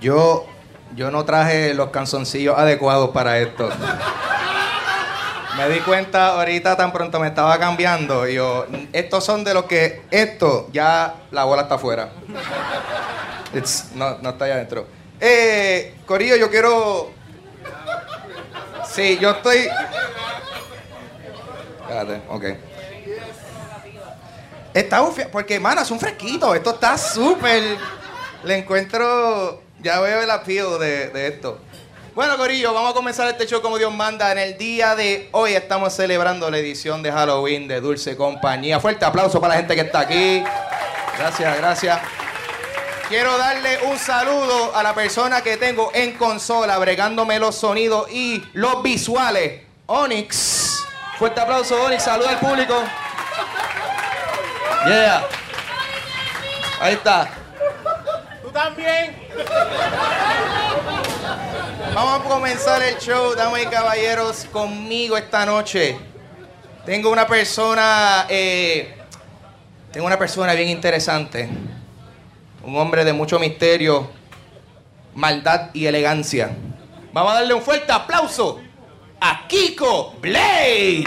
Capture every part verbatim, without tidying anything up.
Yo, yo no traje los calzoncillos adecuados para esto. Me di cuenta ahorita tan pronto me estaba cambiando. Y yo, estos son de los que... Esto, ya la bola está afuera. It's, no, no está allá adentro. Eh, Corillo, yo quiero... Sí, yo estoy... Espérate, ok. Está un... Porque, mano, es un fresquito. Esto está súper... Le encuentro... Ya veo el appeal de, de esto. Bueno, Corillo, vamos a comenzar este show como Dios manda. En el día de hoy estamos celebrando la edición de Halloween de Dulce Compañía. Fuerte aplauso para la gente que está aquí. Gracias, gracias. Quiero darle un saludo a la persona que tengo en consola, bregándome los sonidos y los visuales. Onyx. Fuerte aplauso, Onyx. Saluda al público. Yeah. Ahí está. ¿Tú también? Vamos a comenzar el show, damas y caballeros, conmigo esta noche. Tengo una persona, eh, tengo una persona bien interesante. Un hombre de mucho misterio, maldad y elegancia. Vamos a darle un fuerte aplauso a Kiko Blade.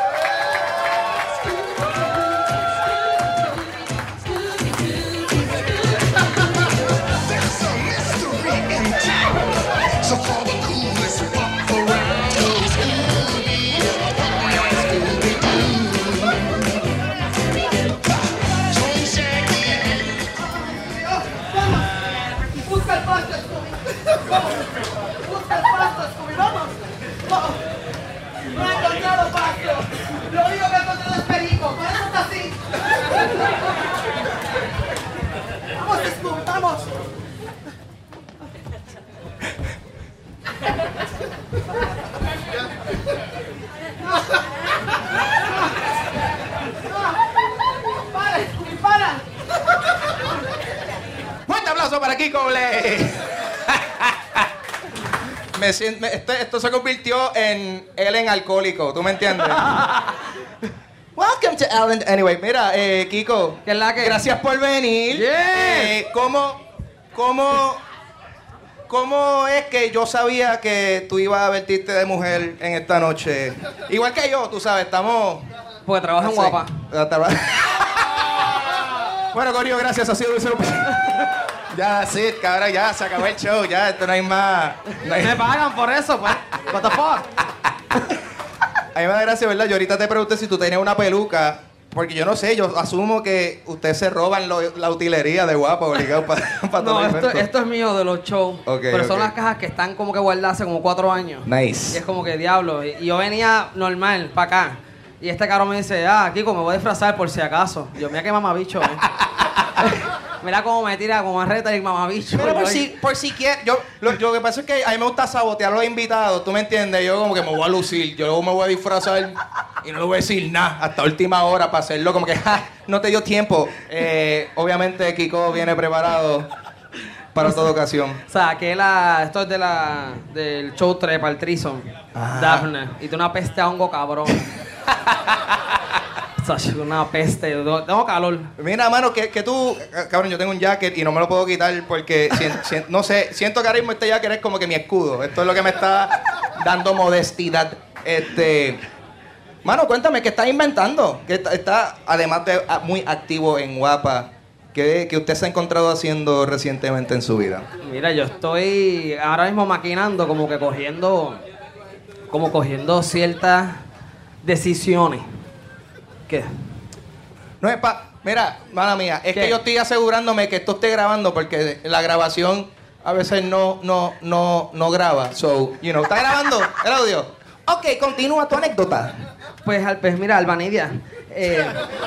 ¡Busca el pasto, Scooby! ¡Vamos! ¡Vamos! ¡No he encontrado pasto! Lo único que he encontrado es perico. ¡Por eso está así! ¡Vamos, Scooby! ¡Vamos! ¡Para, Scooby! ¡Para! ¡Fuerte aplauso para Kiko Blade! Me siento, me, esto, esto se convirtió en Ellen alcohólico, ¿tú me entiendes? Welcome to Ellen. Anyway, mira, eh, Kiko, ¿Qué es la que? gracias por venir. Yeah. Eh, ¿cómo, cómo, ¿Cómo es que yo sabía que tú ibas a vestirte de mujer en esta noche? Igual que yo, tú sabes, estamos... Porque trabajo en Guapa. Bueno, Corillo, gracias, ha sido Dulce Compañía. Ya, sí, cabrón, ya, se acabó el show, ya, esto no hay más. No hay... Me pagan por eso, pues. What the fuck? A mí me da gracia, ¿verdad? Yo ahorita te pregunté si tú tenías una peluca, porque yo no sé, yo asumo que ustedes se roban lo, la utilería de Guapa, obligado para pa todo No, el esto, evento. esto es mío de los shows. Okay, pero son okay. las cajas que están como que guardadas hace como cuatro años. Nice. Y es como que diablo. Y, y yo venía normal para acá. Y este cabrón me dice, ah, Kiko, me voy a disfrazar por si acaso. Y yo, mira qué mamabicho, eh. Mira cómo me tira como marreta el mamabicho. Pero por yo, si, por si quieres, yo, lo, yo, lo que pasa es que a mí me gusta sabotear a los invitados, ¿tú me entiendes? Yo como que me voy a lucir, yo luego me voy a disfrazar y no le voy a decir nada hasta última hora para hacerlo como que, ja, no te dio tiempo. Eh, obviamente Kiko viene preparado para toda ocasión. O sea, que la, esto es de la, del show tres para el Trison. Ah. Daphne. Y tú una peste a hongo, cabrón. O sea, una peste. Tengo calor. Mira, mano, que, que tú, cabrón, yo tengo un jacket y no me lo puedo quitar porque, si, si, no sé, siento que ahora mismo este jacket es como que mi escudo. Esto es lo que me está dando modestidad. Este, mano, cuéntame, ¿qué estás inventando? Que está, está, además de muy activo en Guapa, ¿qué, qué usted se ha encontrado haciendo recientemente en su vida? Mira, yo estoy ahora mismo maquinando, como que cogiendo, como cogiendo ciertas decisiones. ¿Qué? No es pa... Mira, mala mía, es ¿Qué? que yo estoy asegurándome que esto esté grabando porque la grabación a veces no, no, no, no graba. So, you know, ¿está grabando el audio? Ok, continúa tu anécdota. Pues, al- pues mira, Albanidia. Eh,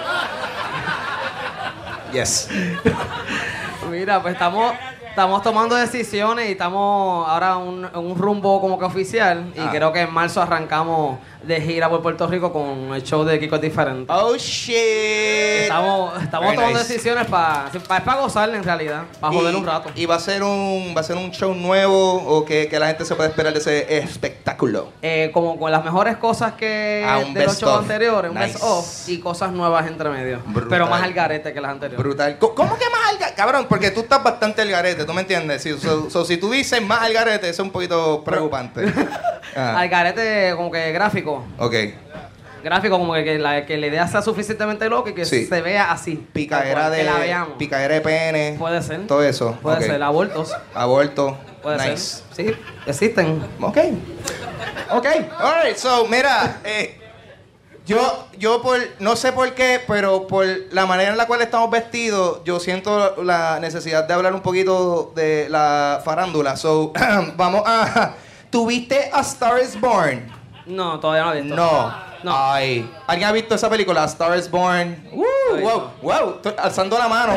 Yes. mira, pues estamos, estamos tomando decisiones y estamos ahora en un, en un rumbo como que oficial. Y Ah. creo que en marzo arrancamos de gira por Puerto Rico con el show de Kiko es Diferente. Oh, shit. Estamos, estamos Very tomando nice. decisiones para para gozar en realidad, para joder Y- un rato. ¿Y va a ser un, va a ser un show nuevo o que, que la gente se puede esperar de ese espectáculo? Eh, como con las mejores cosas que Ah, un de los best shows of. anteriores, un Nice. best of y cosas nuevas entre medio. Brutal. Pero más al garete que las anteriores. Brutal. Co- ¿Cómo que más al garete? Cabrón, porque tú estás bastante al garete. garete, ¿tú me entiendes? Sí, so, so, si tú dices más al garete, eso es un poquito preocupante. Ah. Al garete como que gráfico. Ok. Gráfico como que, que, la, que la idea sea suficientemente loca y que Sí. se vea así. Picadera Que la de veamos. picadera de pene. Puede ser. Todo eso. Puede Ok. ser. Abortos. Aborto. Puede nice. ser. Sí, existen. Ok. Ok. Alright, so, mira, eh, yo, yo por, no sé por qué, pero por la manera en la cual estamos vestidos, yo siento la necesidad de hablar un poquito de la farándula. So, vamos a... ¿Tuviste A Star is Born? No, todavía no he visto. No. No. Ay. ¿Alguien ha visto esa película, A Star is Born? Uh, No he wow, visto. wow. Estoy alzando la mano.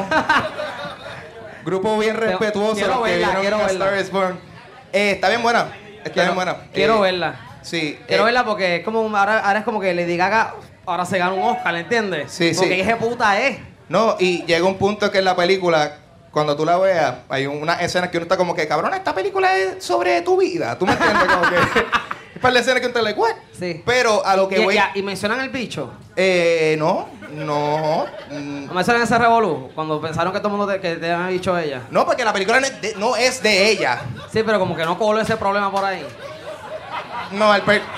Grupo bien Pero respetuoso. quiero los que verla, vieron quiero A verla. Star is Born. Eh, está bien buena. Está Quiero, bien buena. quiero Eh, verla. Sí. Quiero eh, verla porque es como ahora, ahora es como que Lady Gaga ahora se gana un Oscar, ¿entiendes? Sí, sí. Porque ese puta es. No, y llega un punto que en la película, cuando tú la veas, hay unas escenas que uno está como que, cabrón, esta película es sobre tu vida. ¿Tú me entiendes? Como que... Es para la escena que uno está like, what? Sí. Pero a lo que Y, voy... y- y mencionan el bicho. Eh, no, no. mm, No mencionan ese revolú cuando pensaron que todo el mundo te, que te había dicho ella. No, porque la película no es de, no es de ella. Sí, pero como que no coló ese problema por ahí. No, el per...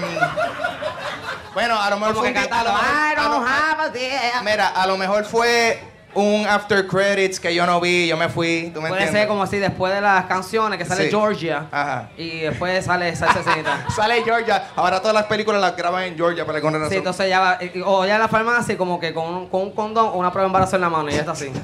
mm. Bueno, a lo mejor Como fue que un di- cantando, a lo mejor- I a don't lo- have a deal. Mira, a lo mejor fue un after credits que yo no vi, yo me fui, ¿tú me Puede entiendes? ser como así, después de las canciones que sale Sí. Georgia. Ajá. Y después sale esa escenita. Sale Georgia. Ahora todas las películas las graban en Georgia para alguna razón. Sí, entonces ya va, y- o ya en la farmacia como que con un, con un condón o una prueba de embarazo en la mano y ya está así.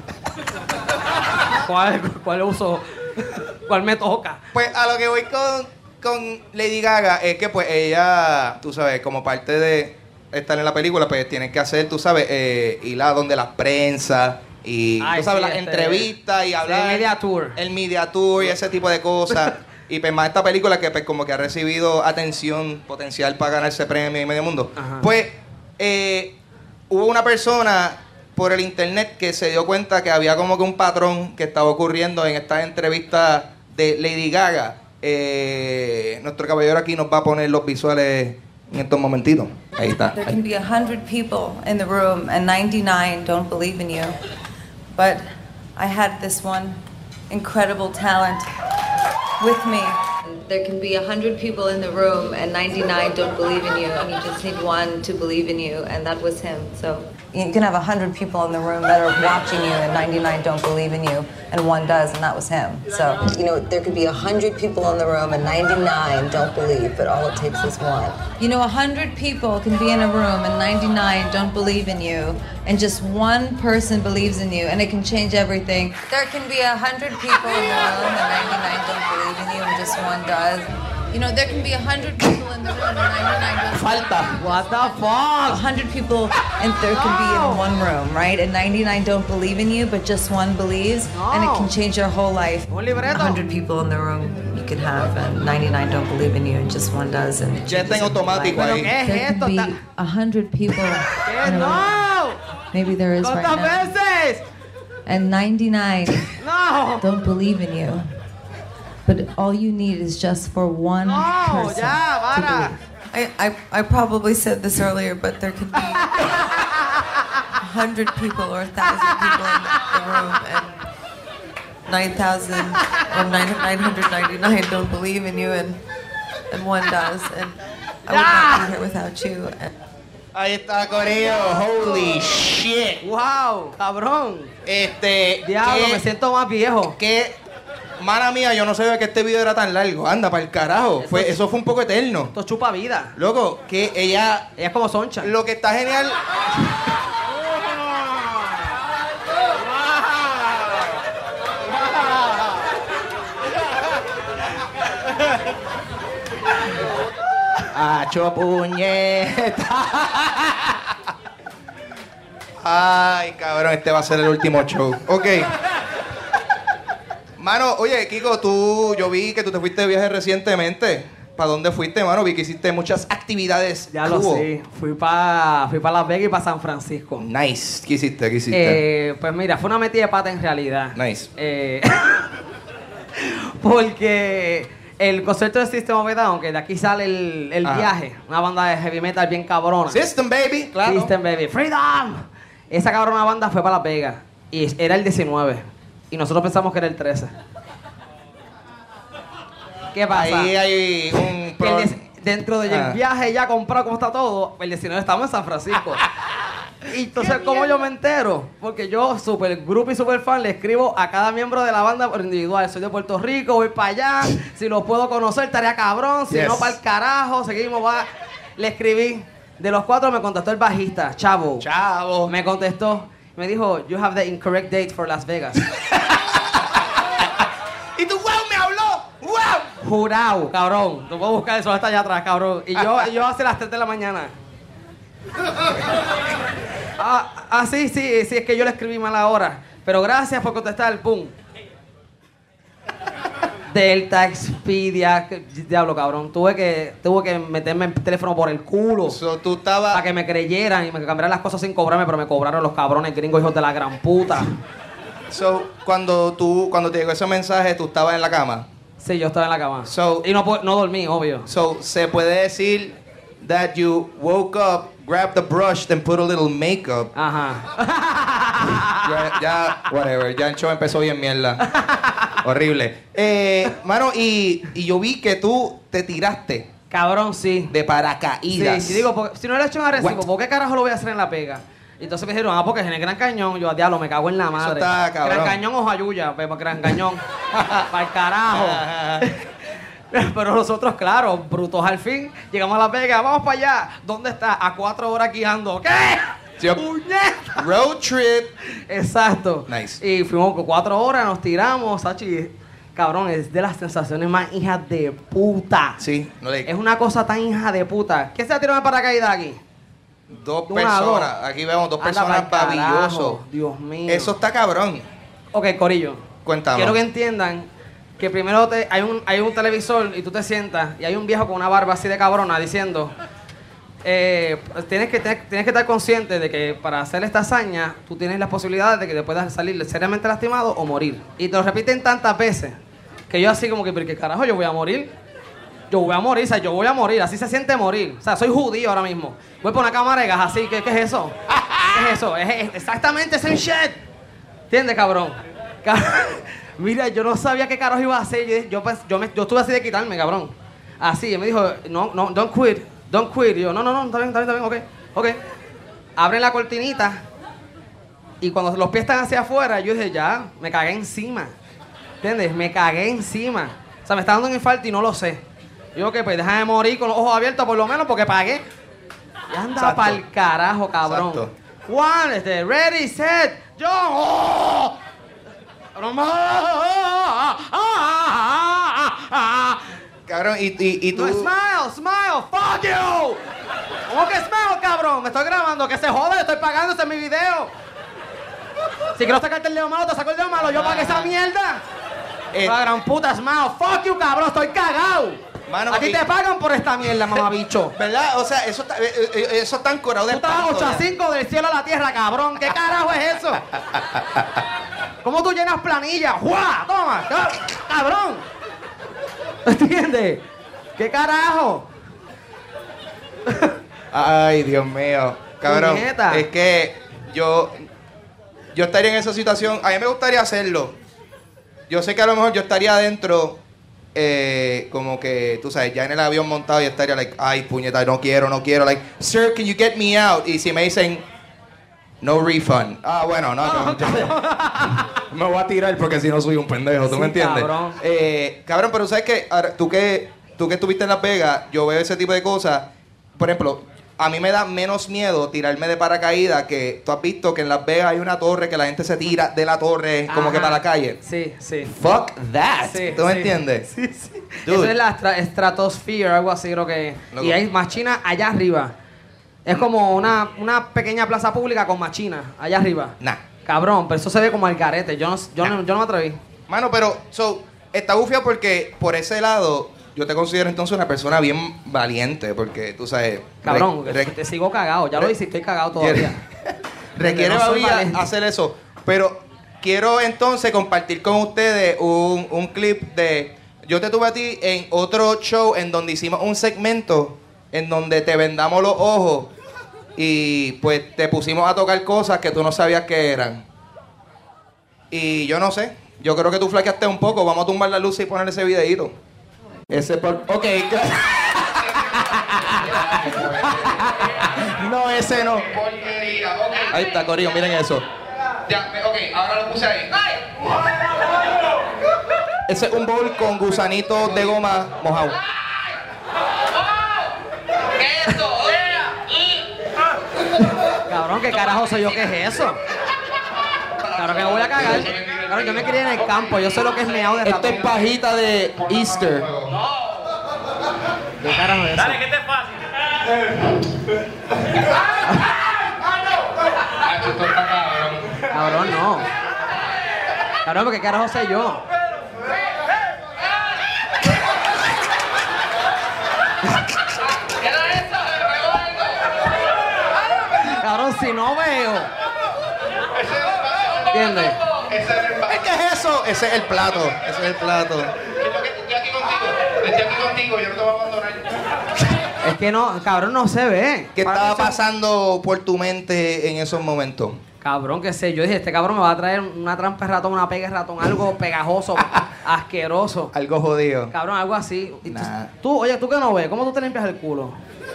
¿Cuál, cuál uso? ¿Cuál me toca? Pues a lo que voy con, con Lady Gaga es que pues ella, tú sabes, como parte de estar en la película, pues tienen que hacer, tú sabes, eh, ir a donde las prensa y, Ay, tú sabes, sí, las este, entrevistas y hablar. el media tour. El media tour y ese tipo de cosas. Y pues más esta película que pues como que ha recibido atención potencial para ganarse premio y medio mundo. Ajá. Pues eh, hubo una persona por el internet que se dio cuenta que había como que un patrón que estaba ocurriendo en estas entrevistas de Lady Gaga. Eh, nuestro caballero aquí nos va a poner los visuales en estos momentitos. Ahí está. There can be a hundred people in the room and ninety-nine don't believe in you. But I had this one incredible talent with me. There can be a hundred people in the room and ninety-nine don't believe in you, and you just need one to believe in you, and that was him. So You can have a hundred people in the room that are watching you and ninety-nine don't believe in you, and one does, and that was him. So, You know, there could be a hundred people in the room and ninety-nine don't believe, but all it takes is one. you know, a hundred people can be in a room and ninety-nine don't believe in you, and just one person believes in you, and it can change everything. There can be a hundred people in the room and ninety-nine don't believe in you, and just one does. You know, there can be a hundred people in the room and ninety-nine don't Falta. What the a fuck? hundred people and there can be in one room, right? And ninety-nine don't believe in you, but just one believes, and it can No. change your whole life. Un libreto. A hundred people in the room you could have, and ninety-nine don't believe in you, and just one does, and it Ya está en changes your whole automático life. ¿Pero ahí. qué es There esto? can be Ta- a hundred people ¿Qué? in a room. ¡No! Maybe there is right ¿Cuántas now, veces? and ninety-nine ¡No! don't believe in you. But all you need is just for one No, person ya, to para. believe. I, I, I probably said this earlier, but there could be a hundred people or a thousand people in the room, and nine thousand or nine nine hundred ninety nine don't believe in you, and and one does, and I would not be here without you. And Ahí está, Corillo. Holy shit. ¡Wow! ¡Cabrón! Este. Diablo, ¿qué- me siento más viejo. que mala mía, yo no sabía que este video era tan largo. Anda, para el carajo. Eso Fue, es- eso fue un poco eterno. Esto chupa vida. Loco, que ella. Ella es como Soncha. Lo que está genial. ¡Acho puñeta! Ay, cabrón, este va a ser el último show. Ok. Mano, oye, Kiko, tú, yo vi que tú te fuiste de viaje recientemente. ¿Para dónde fuiste, mano? Vi que hiciste muchas actividades. Ya lo Cool. sé. Fui para fui pa Las Vegas y para San Francisco. Nice. ¿Qué hiciste? ¿Qué hiciste? Eh, pues mira, fue una metida de pata en realidad. Nice. Eh, porque el concierto de System of a Down, que de aquí sale el, el Ajá. viaje, una banda de heavy metal bien cabrona. System, baby. Claro. System Baby. Freedom. Esa cabrona banda fue para Las Vegas y era el diecinueve. Y nosotros pensamos que era el trece. ¿Qué pasa? Ahí hay un... Que el pro- diez- dentro del Ah. viaje ya comprado cómo está todo, el diecinueve estamos en San Francisco. Y entonces, ¿cómo yo me entero? Porque yo, super grupo y super fan, le escribo a cada miembro de la banda por individual. Soy de Puerto Rico, voy para allá. Si los puedo conocer, estaría cabrón. Si Yes. no, para el carajo. Seguimos, va. Le escribí. De los cuatro me contestó el bajista, Chavo. Chavo. Me contestó. Me dijo, you have the incorrect date for Las Vegas. Y tú, wow, me habló. Wow. Jurado, cabrón. Tú puedes buscar eso hasta allá atrás, cabrón. Y yo, y yo hace las tres de la mañana. Ah, ah, sí, sí, sí, es que yo le escribí mal ahora. Pero gracias por contestar, pum. Delta, Expedia, que- diablo, cabrón. Tuve que, tuve que meterme el teléfono por el culo So, tú estabas... para que me creyeran y me cambiaran las cosas sin cobrarme, pero me cobraron los cabrones gringos, hijos de la gran puta. So, cuando tú, cuando te llegó ese mensaje, tú estabas en la cama. Sí, yo estaba en la cama. So- y no, pu- no dormí, obvio. So, se puede decir that you woke up, grabbed the brush, then put a little makeup. Ajá. Ya, ya, whatever, ya el show empezó bien mierda. Horrible. Eh, mano, y, y yo vi que tú te tiraste Cabrón, sí. de paracaídas. Sí, sí, digo, porque, si no le he hecho un recibo, What? ¿por qué carajo lo voy a hacer en la pega? Y entonces me dijeron, ah, porque es en el Gran Cañón. Yo, diablo, me cago en la madre. está cabrón. Gran Cañón o Jayuya, pero Gran Cañón. Para el carajo. Pero nosotros, claro, brutos al fin, llegamos a La Vega, vamos para allá. ¿Dónde está? A cuatro horas guiando. ¿Qué? Sí. ¡Puñeta! Road trip. Exacto. Nice. Y fuimos con cuatro horas, nos tiramos, Sachi. Cabrón, es de las sensaciones más hijas de puta. Sí, no le... Es una cosa tan hija de puta. ¿Quién se ha tirado de paracaídas aquí? Dos Una, personas. dos. Aquí vemos dos Anda personas pa'l carajo, babillosos. Dios mío. Eso está cabrón. Ok, Corillo. Cuéntame. Quiero que entiendan que primero te, hay, un, hay un televisor y tú te sientas y hay un viejo con una barba así de cabrona diciendo... Eh, tienes, que, tienes, tienes que estar consciente de que para hacer esta hazaña tú tienes la posibilidad de que te puedas salir seriamente lastimado o morir. Y te lo repiten tantas veces que yo así como que, ¿pero qué carajo? ¿Yo voy a morir? Yo voy a morir, o sea, yo voy a morir. Así se siente morir. O sea, soy judío ahora mismo. Voy por una cámara de gas así. ¿Qué, qué es eso? ¿Qué es eso? Es, es exactamente ese shit. ¿Entiendes, cabrón? Ca- Mira, yo no sabía qué carajo iba a hacer. Yo, yo, pues, yo, me, yo estuve así de quitarme, cabrón. Así, él me dijo, no, no, don't quit. Don't quit. Y yo, no, no, no, está bien, está bien, está bien, ok, ok. Abren la cortinita y cuando los pies están hacia afuera, yo dije, ya, me cagué encima. ¿Entiendes? Me cagué encima. O sea, me está dando un infarto y no lo sé. Yo, ok, pues déjame morir con los ojos abiertos por lo menos porque pagué. Y anda Exacto. pa'l carajo, cabrón. Exacto. One, este, ready, set, yo. ¡Oh! Cabrón, y, y, y tú... No, smile, smile, fuck you. ¿Cómo que smile, cabrón? Me estoy grabando, que se jode, estoy pagando, este es mi video. Si quiero sacarte el dedo malo, te saco el dedo malo, yo pagué esa mierda. Eh, La gran puta, smile, fuck you, cabrón, estoy cagado. Mano, Aquí y- te pagan por esta mierda, mamabicho. ¿Verdad? O sea, eso está, eh, eh, eso está encorado de Tú estás espanto ocho a ya. cinco del cielo a la tierra, cabrón. ¿Qué carajo es eso? ¿Cómo tú llenas planilla? ¡Juá! ¡Toma! ca- ¡Cabrón! ¿Entiendes? ¿Qué carajo? Ay, Dios mío. Cabrón, Puñeta. es que yo, yo estaría en esa situación. A mí me gustaría hacerlo. Yo sé que a lo mejor yo estaría adentro, eh, como que, tú sabes, ya en el avión montado y estaría like, ay, puñeta, no quiero, no quiero. Like, sir, can you get me out? Y si me dicen, no refund. Ah, bueno, no. no, yo- me voy a tirar porque si no soy un pendejo, ¿tú Sí, me entiendes? cabrón. Eh, cabrón, pero ¿sabes qué? Ahora, tú que tú que estuviste en Las Vegas, yo veo ese tipo de cosas. Por ejemplo, a mí me da menos miedo tirarme de paracaídas que tú has visto que en Las Vegas hay una torre que la gente se tira de la torre como que Ajá. para la calle. Sí, sí. Fuck that. Sí, ¿Tú me sí. entiendes? Sí, sí. Dude. Eso es la estra- stratosphere, algo así creo que. Loco. Y hay machina allá arriba. Es como una, una pequeña plaza pública con machina allá arriba. Nah. Cabrón, pero eso se ve como al garete. Yo no, yo no, yo no me atreví. Mano, pero, so, está bufio porque por ese lado yo te considero entonces una persona bien valiente porque tú sabes. Cabrón, re- que re- te sigo cagado. Ya lo re- hice, estoy cagado todavía. Requiere No soy babilla valiente. hacer eso. Pero quiero entonces compartir con ustedes un, un clip de... Yo te tuve a ti en otro show en donde hicimos un segmento en donde te vendamos los ojos y pues te pusimos a tocar cosas que tú no sabías que eran. Y yo no sé. Yo creo que tú flaqueaste un poco. Vamos a tumbar la luz y poner ese videíto. Ese por... Ok. No, ese no. Ahí está, Corillo, miren eso. Ya, ok, ahora lo puse ahí. Ese es un bowl con gusanitos de goma mojado. ¿Qué es eso? Cabrón, ¿qué carajo soy yo? ¿Qué es eso? Claro que me voy a cagar. Claro, yo me crié en el campo, yo sé lo que es meado de ratón. Esto es pajita de Easter. ¿Qué carajo es eso? Dale, que este es fácil. Cabrón, no. Cabrón, ¿qué carajo sé yo? Cabrón, si no veo. ¿Entiendes? ¿Qué es eso? Ese es el plato. Ese es el plato. Estoy aquí contigo. Estoy aquí contigo. Yo no te voy a abandonar. Es que no, cabrón, no se ve. ¿Qué Para estaba mí se- pasando por tu mente en esos momentos? Cabrón, qué sé yo. Dije, este cabrón me va a traer una trampa de ratón, una pega de ratón, algo pegajoso, asqueroso. Algo jodido. Cabrón, algo así. Y tú, Nah. tú, oye, ¿tú qué no ves? ¿Cómo tú te limpias el culo?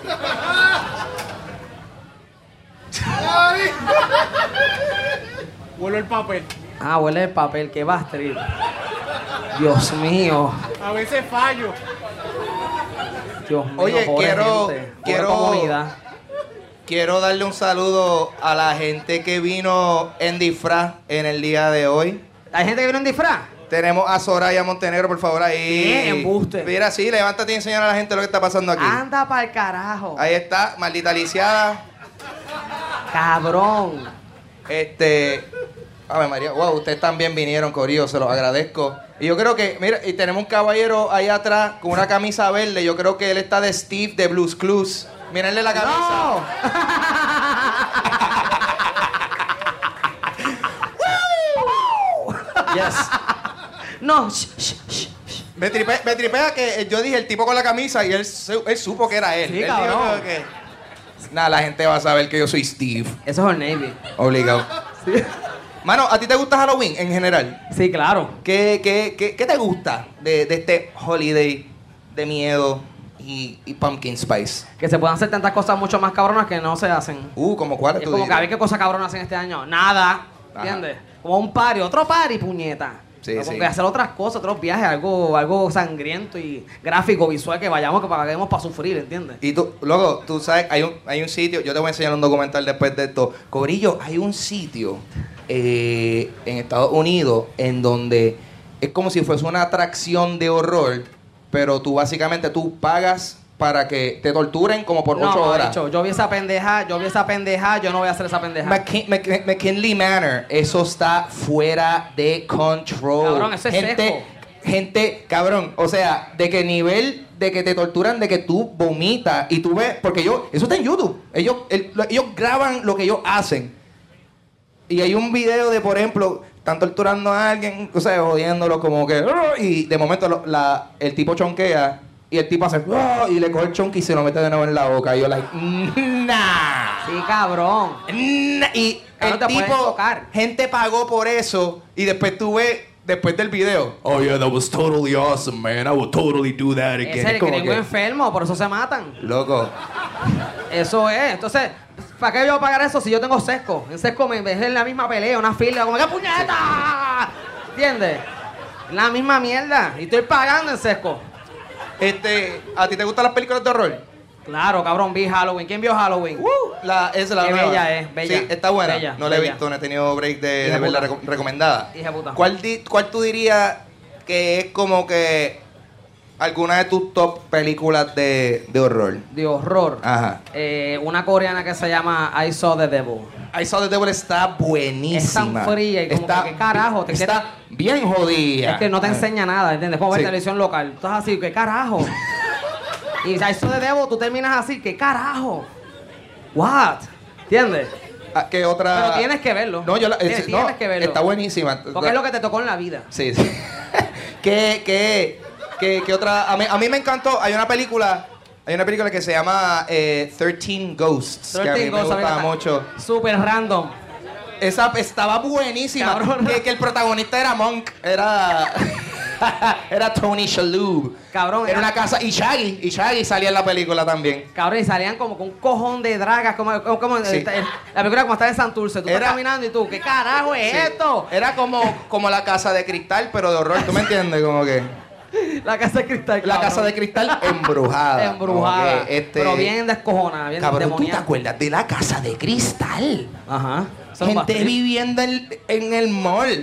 Vuelvo el papel. Ah, huele el papel, qué bastril. Dios mío. A veces fallo. Dios mío, Oye, pobre quiero- gente, pobre quiero- comunidad. Quiero darle un saludo a la gente que vino en disfraz en el día de hoy. ¿Hay gente que viene en disfraz? Tenemos a Soraya Montenegro, por favor, ahí. ¿Qué? Embuste. Mira, sí, levántate y enseñar a la gente lo que está pasando aquí. Anda pa'l carajo. Ahí está, maldita lisiada. Cabrón. Este. Ave María, wow, ustedes también vinieron, Corillo, se los agradezco. Y yo creo que, mira, y tenemos un caballero ahí atrás con una camisa verde. Yo creo que él está de Steve de Blues Clues. Mírenle la camisa. ¡No! Yes. No. Shh, shh, shh, shh. Me tripea, me tripea que yo dije el tipo con la camisa y él, su- él supo que era él. Sí, Él dijo cabrón. que- Nada, la gente va a saber que yo soy Steve. Eso es el Navy. Obligado. Sí. Mano, ¿a ti te gusta Halloween en general? Sí, claro. ¿Qué, qué, qué, qué te gusta de, de este holiday de miedo y, y pumpkin spice? Que se puedan hacer tantas cosas mucho más cabronas que no se hacen. Uh, ¿como cuáles Es tú como que a ver dirías? qué cosa cabrona hacen este año. Nada. ¿Entiendes? Como un party, otro party, puñeta. Sí, Como sí. que hacer otras cosas, otros viajes, algo, algo sangriento y gráfico, visual, que vayamos, que paguemos para sufrir, ¿entiendes? Y tú, luego, tú sabes, hay un, hay un sitio, yo te voy a enseñar un documental después de esto. Corillo, hay un sitio eh, en Estados Unidos en donde es como si fuese una atracción de horror, pero tú básicamente tú pagas para que te torturen como por No, ocho horas. bicho, yo vi esa pendeja, yo vi esa pendeja, yo no voy a hacer esa pendeja. McKin- Mc- McKinley Manor, eso está fuera de control. Cabrón, eso es gente, seco. gente, cabrón, o sea, de qué nivel de que te torturan, de que tú vomitas y tú ves, porque yo, eso está en YouTube. Ellos, el- lo- ellos graban lo que ellos hacen. Y hay un video de, por ejemplo, están torturando a alguien, o sea, jodiéndolo como que, "Ugh", y de momento lo- la, el tipo chonquea. Y el tipo hace, "Ugh", y le coge el chonque y se lo mete de nuevo en la boca. Y yo, like, nah. Sí, cabrón. Nah, y Claro, el te pueden tipo, tocar. gente pagó por eso y después tú ves, después del video, oh yeah, that was totally awesome, man. I would totally do that again. Es el como gringo que, enfermo, por eso se matan. loco, Eso es. Entonces, ¿para qué yo voy a pagar eso si yo tengo sesco? En sesco me ves en la misma pelea, una fila, como que puñeta. ¿Entiendes? La misma mierda. Y estoy pagando en sesco. este, ¿a ti te gustan las películas de horror? Claro, cabrón, vi Halloween. ¿Quién vio Halloween? Uh, la, esa es la Qué nueva. bella es, bella. Sí, está buena. Bella, no la he bella. visto, no he tenido break de, Hija de verla puta. reco- recomendada. Hija puta. ¿Cuál, di- ¿Cuál tú dirías que es como que alguna de tus top películas de, de horror? De horror. Ajá. Eh, una coreana que se llama I Saw the Devil. I Saw the Devil está buenísima. Es tan fría y como está, que, ¿qué carajo? Te está bien jodida. Es que no te enseña nada, ¿entiendes? Como ver Sí. televisión local. Tú estás así, ¿qué carajo? Y I Saw the Devil, tú terminas así, ¿qué carajo? What? ¿Entiendes? Ah, ¿qué otra? Pero tienes que verlo. No, yo la, Tienes- es- tienes no, que verlo. está buenísima. Porque es lo que te tocó en la vida. Sí, sí. ¿Qué, qué, qué, qué otra? A mí, a mí me encantó. Hay una película, hay una película que se llama eh, thirteen Ghosts. que a mí Thirteen me Ghosts, a mí gustaba me- mucho. Súper random. Esa estaba buenísima. Cabrón. Que, que el protagonista era Monk. Era. Era Tony Shalhoub. Cabrón, Era era- una casa. Y Shaggy. Y Shaggy salía en la película también. Cabrón, y salían como con un cojón de dragas, como, como, como- Sí. esta- la película como está en Santurce. Tú Era- estás caminando y tú, ¿qué carajo es Sí. esto? Era como, como la casa de cristal, pero de horror. ¿Tú me entiendes? Como que. La casa de cristal, La cabrón. casa de cristal embrujada. Embrujada. Como que, este, Pero bien descojonada, bien Cabrón, ¿tú te demoníaca. acuerdas de la casa de cristal? Ajá. Eso no Gente va a- viviendo en, en el mall.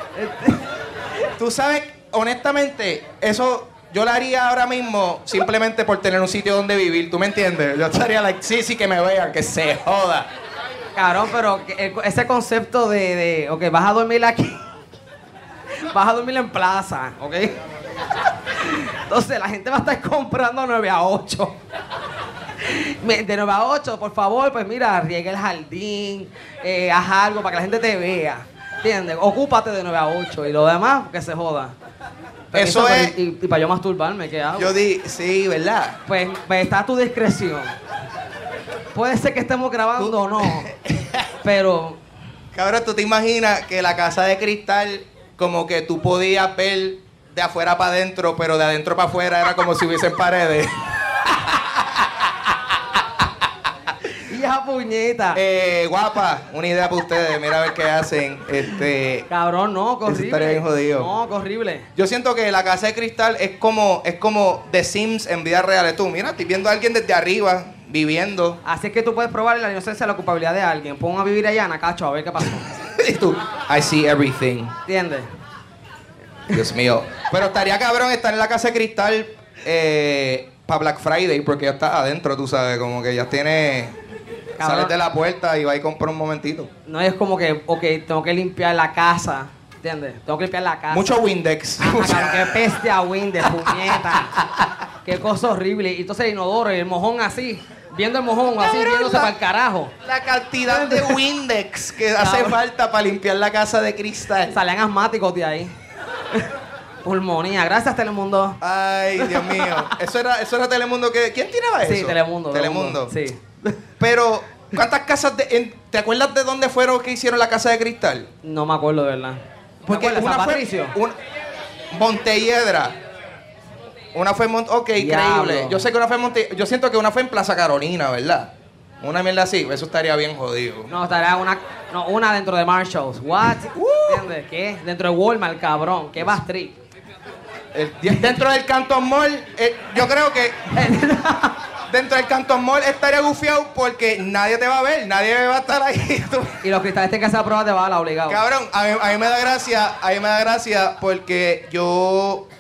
Tú sabes, honestamente, eso yo lo haría ahora mismo simplemente por tener un sitio donde vivir. ¿Tú me entiendes? Yo estaría like, sí, sí, que me vean, que se joda. Cabrón, pero que- el- ese concepto de, de, ok, vas a dormir aquí. Vas a dormir en plaza, ¿ok? Entonces la gente va a estar comprando nueve a ocho. Me- De nueve a ocho, por favor, pues mira, riega el jardín, eh, haz algo para que la gente te vea. ¿Entiendes? Ocúpate de nueve a ocho y lo demás, que se joda. Eso Permiso, es- pero Y, y para yo masturbarme, ¿qué hago? Yo di, sí, ¿verdad? Pues, pues está a tu discreción. Puede ser que estemos grabando o no, pero Cabrón, ¿tú te imaginas que la casa de cristal, como que tú podías ver de afuera para adentro, pero de adentro para afuera era como si hubiesen paredes? ¡hija puñeta! Eh, guapa, una idea para ustedes, mira a ver qué hacen. Este, Cabrón, no, qué Eso horrible. estaría bien jodido. No, qué horrible. yo siento que la casa de cristal es como, es como The Sims en vida real. Tú, mira, estoy viendo a alguien desde arriba, viviendo. Así es que tú puedes probar la inocencia de la culpabilidad de alguien. Pon a vivir allá, Nacacho, a ver qué pasó. Y tú, I see everything. ¿Entiendes? Dios mío. Pero estaría cabrón estar en la casa de cristal eh, para Black Friday, porque ya está adentro, tú sabes, como que ya tiene... Cabrón. Sales de la puerta y vas y compras un momentito. No es como que, ok, tengo que limpiar la casa. ¿Entiendes? Tengo que limpiar la casa. Mucho Windex. Ah, cabrón, qué peste a Windex, puñeta. Qué cosa horrible. Y entonces el inodoro y el mojón así. Viendo el mojón así, Cabrón, viéndose la- para el carajo. La cantidad de Windex que hace Cabrón. falta para limpiar la casa de cristal. Salían asmáticos de ahí. Pulmonía. Gracias, Telemundo. Ay, Dios mío. Eso era, eso era Telemundo que. ¿Quién tiraba eso? Sí, Telemundo. Telemundo. Sí. Pero, ¿cuántas casas de. en- ¿Te acuerdas de dónde fueron que hicieron la casa de cristal? No me acuerdo de verdad. Porque ¿Te acuerdas, una San fue. Patricio? un- Montelledra. Una fue en Monte. Ok, Diablo. increíble. Yo sé que una fue en Monte. Yo siento que una fue en Plaza Carolina, ¿verdad? Una mierda así. Eso estaría bien jodido. No, estará una, no, una dentro de Marshalls. What? ¿Entiendes? ¿Qué? Dentro de Walmart, cabrón. ¿Qué va street? El- dentro del Canton Mall, eh, yo creo que dentro del Canton Mall estaría gufiado porque nadie te va a ver, nadie va a estar ahí. Tú- Y los cristales tienen que hacer pruebas de bala, obligado. Cabrón, a mí, a mí me da gracia, a mí me da gracia porque yo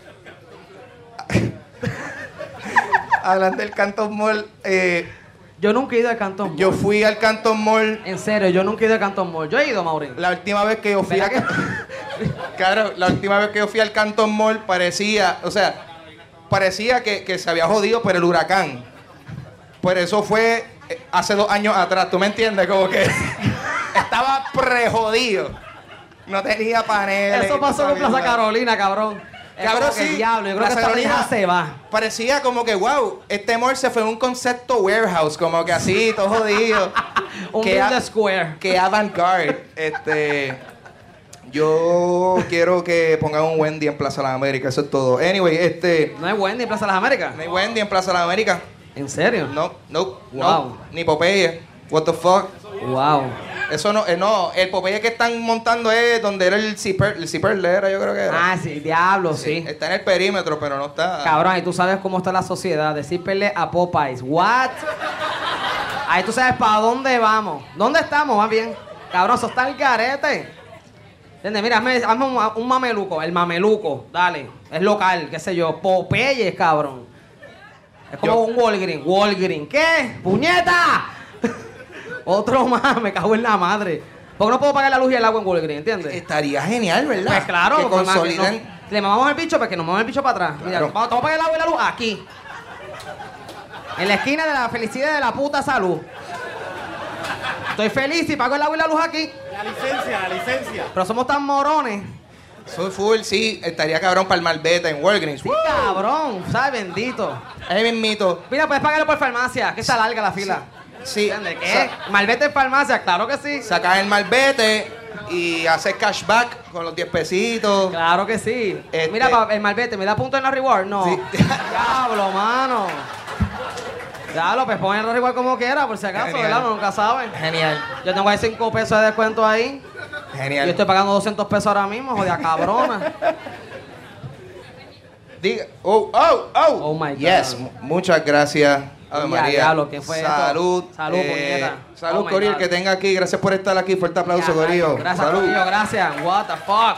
hablando del Canton Mall, eh, Yo nunca he ido al Canton Mall. yo fui al Canton Mall En serio, yo nunca he ido al Canton Mall. Yo he ido, Maurín. la última vez que yo fui a, ¿Verdad Claro, la última vez que yo fui al Canton Mall parecía, o sea, parecía que, que se había jodido por el huracán. Por eso fue eh, hace dos años atrás, ¿tú me entiendes? Como que estaba prejodido. No tenía paneles. Eso pasó con Plaza Carolina. Carolina, cabrón. Es Cabrón, como que sí. diablo. Yo creo Plaza que esta Carolina vieja se va. Parecía como que, wow, este mall se fue en un concepto warehouse, como que así, todo jodido. Un Que build a- a square. Que avant-garde. Este. Yo quiero que pongan un Wendy en Plaza de las Américas, eso es todo. Anyway, este. ¿No hay Wendy en Plaza de las Américas? No hay Wendy en Plaza de las Américas. ¿En serio? No, no, Wow. no. Ni Popeye. What the fuck. Wow. Eso no, eh, no. El Popeye que están montando es donde era el zipper, el zipper era, yo creo que era. Ah, sí, diablo, sí. Está en el perímetro, pero no está. Cabrón, y tú sabes cómo está la sociedad. Decirle a Popeyes. What? Ahí tú sabes para dónde vamos. ¿Dónde estamos, más bien? Cabrón, eso está el garete. ¿Entiendes? Mira, hazme, hazme un, un mameluco. El mameluco, dale. Es local, qué sé yo. Popeyes, cabrón. Es como Yo- un Walgreen. Walgreen. ¿Qué? ¡Puñeta! Otro más, me cago en la madre. Porque no puedo pagar la luz y el agua en Walgreen, ¿entiendes? Estaría genial, ¿verdad? Pues claro, que porque más que consoliden. no- le mamamos el bicho, porque nos mamamos el bicho para atrás. Mira, Claro. vamos, vamos a pagar el agua y la luz aquí. En la esquina de la felicidad y de la puta salud. Estoy feliz y pago el agua y la luz aquí. La licencia, la licencia. Pero somos tan morones. Soy full, sí. Estaría cabrón para el Malvete en Walgreens. Sí, cabrón, ¿sabes? Bendito. Ahí mismito. Mira, puedes pagarlo por farmacia, que está larga la fila. Sí. ¿Entiendes? ¿Qué? Malvete en farmacia, claro que sí. Sacas el Malvete, y hacer cashback con los diez pesitos. Claro que sí. Este- Mira, pa- el malvete, ¿me da punto en la reward? No. Sí. Diablo, mano. Diablo, pues pon el reward como quiera, por si acaso, Genial. ¿verdad? Uno nunca sabe. Genial, Yo tengo ahí cinco pesos de descuento ahí. genial. Yo estoy pagando doscientos pesos ahora mismo, jodida cabrona. Diga, oh, oh, oh. Oh, my God. Yes, mu- muchas gracias. Ave Ya, María. diablo, ¿qué fue esto? Salud. Salud, puñeta. Salud, Oh, my Corillo, God. que tenga aquí. Gracias por estar aquí. Fuerte aplauso, Ya, Corillo. Gracias, Salud. Corillo, gracias. What the fuck.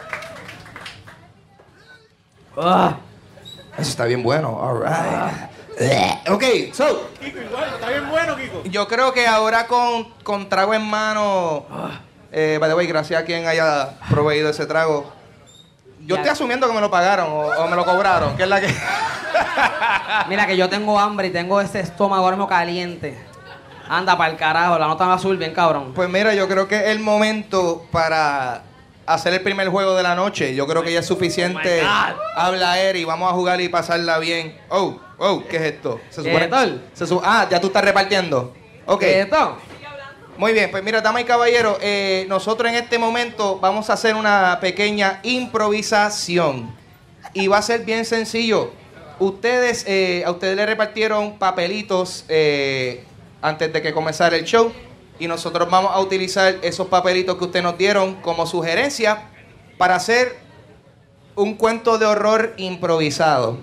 Ugh. Eso está bien bueno. All right. Ok, so, Kiko, igual, está bien bueno, Kiko. yo creo que ahora con, con trago en mano, eh, by the way, gracias a quien haya proveído ese trago. Yo Ya. estoy asumiendo que me lo pagaron o, o me lo cobraron, que es la que... Mira que yo tengo hambre y tengo ese estómago ahora mismo caliente. Anda para el carajo, la nota me va a subir bien cabrón. Pues mira, yo creo que es el momento para hacer el primer juego de la noche. Yo creo que ya es suficiente. Oh my God. Habla Eri, vamos a jugar y pasarla bien. Oh, oh, ¿qué es esto? Se ¿Qué es esto? se su- ah, ya tú estás repartiendo. Ok. ¿Qué es esto? Muy bien, pues mira, damas y caballeros, eh, nosotros en este momento vamos a hacer una pequeña improvisación. Y va a ser bien sencillo. Ustedes, eh, a ustedes le repartieron papelitos eh, antes de que comenzara el show. Y nosotros vamos a utilizar esos papelitos que ustedes nos dieron como sugerencia para hacer un cuento de horror improvisado.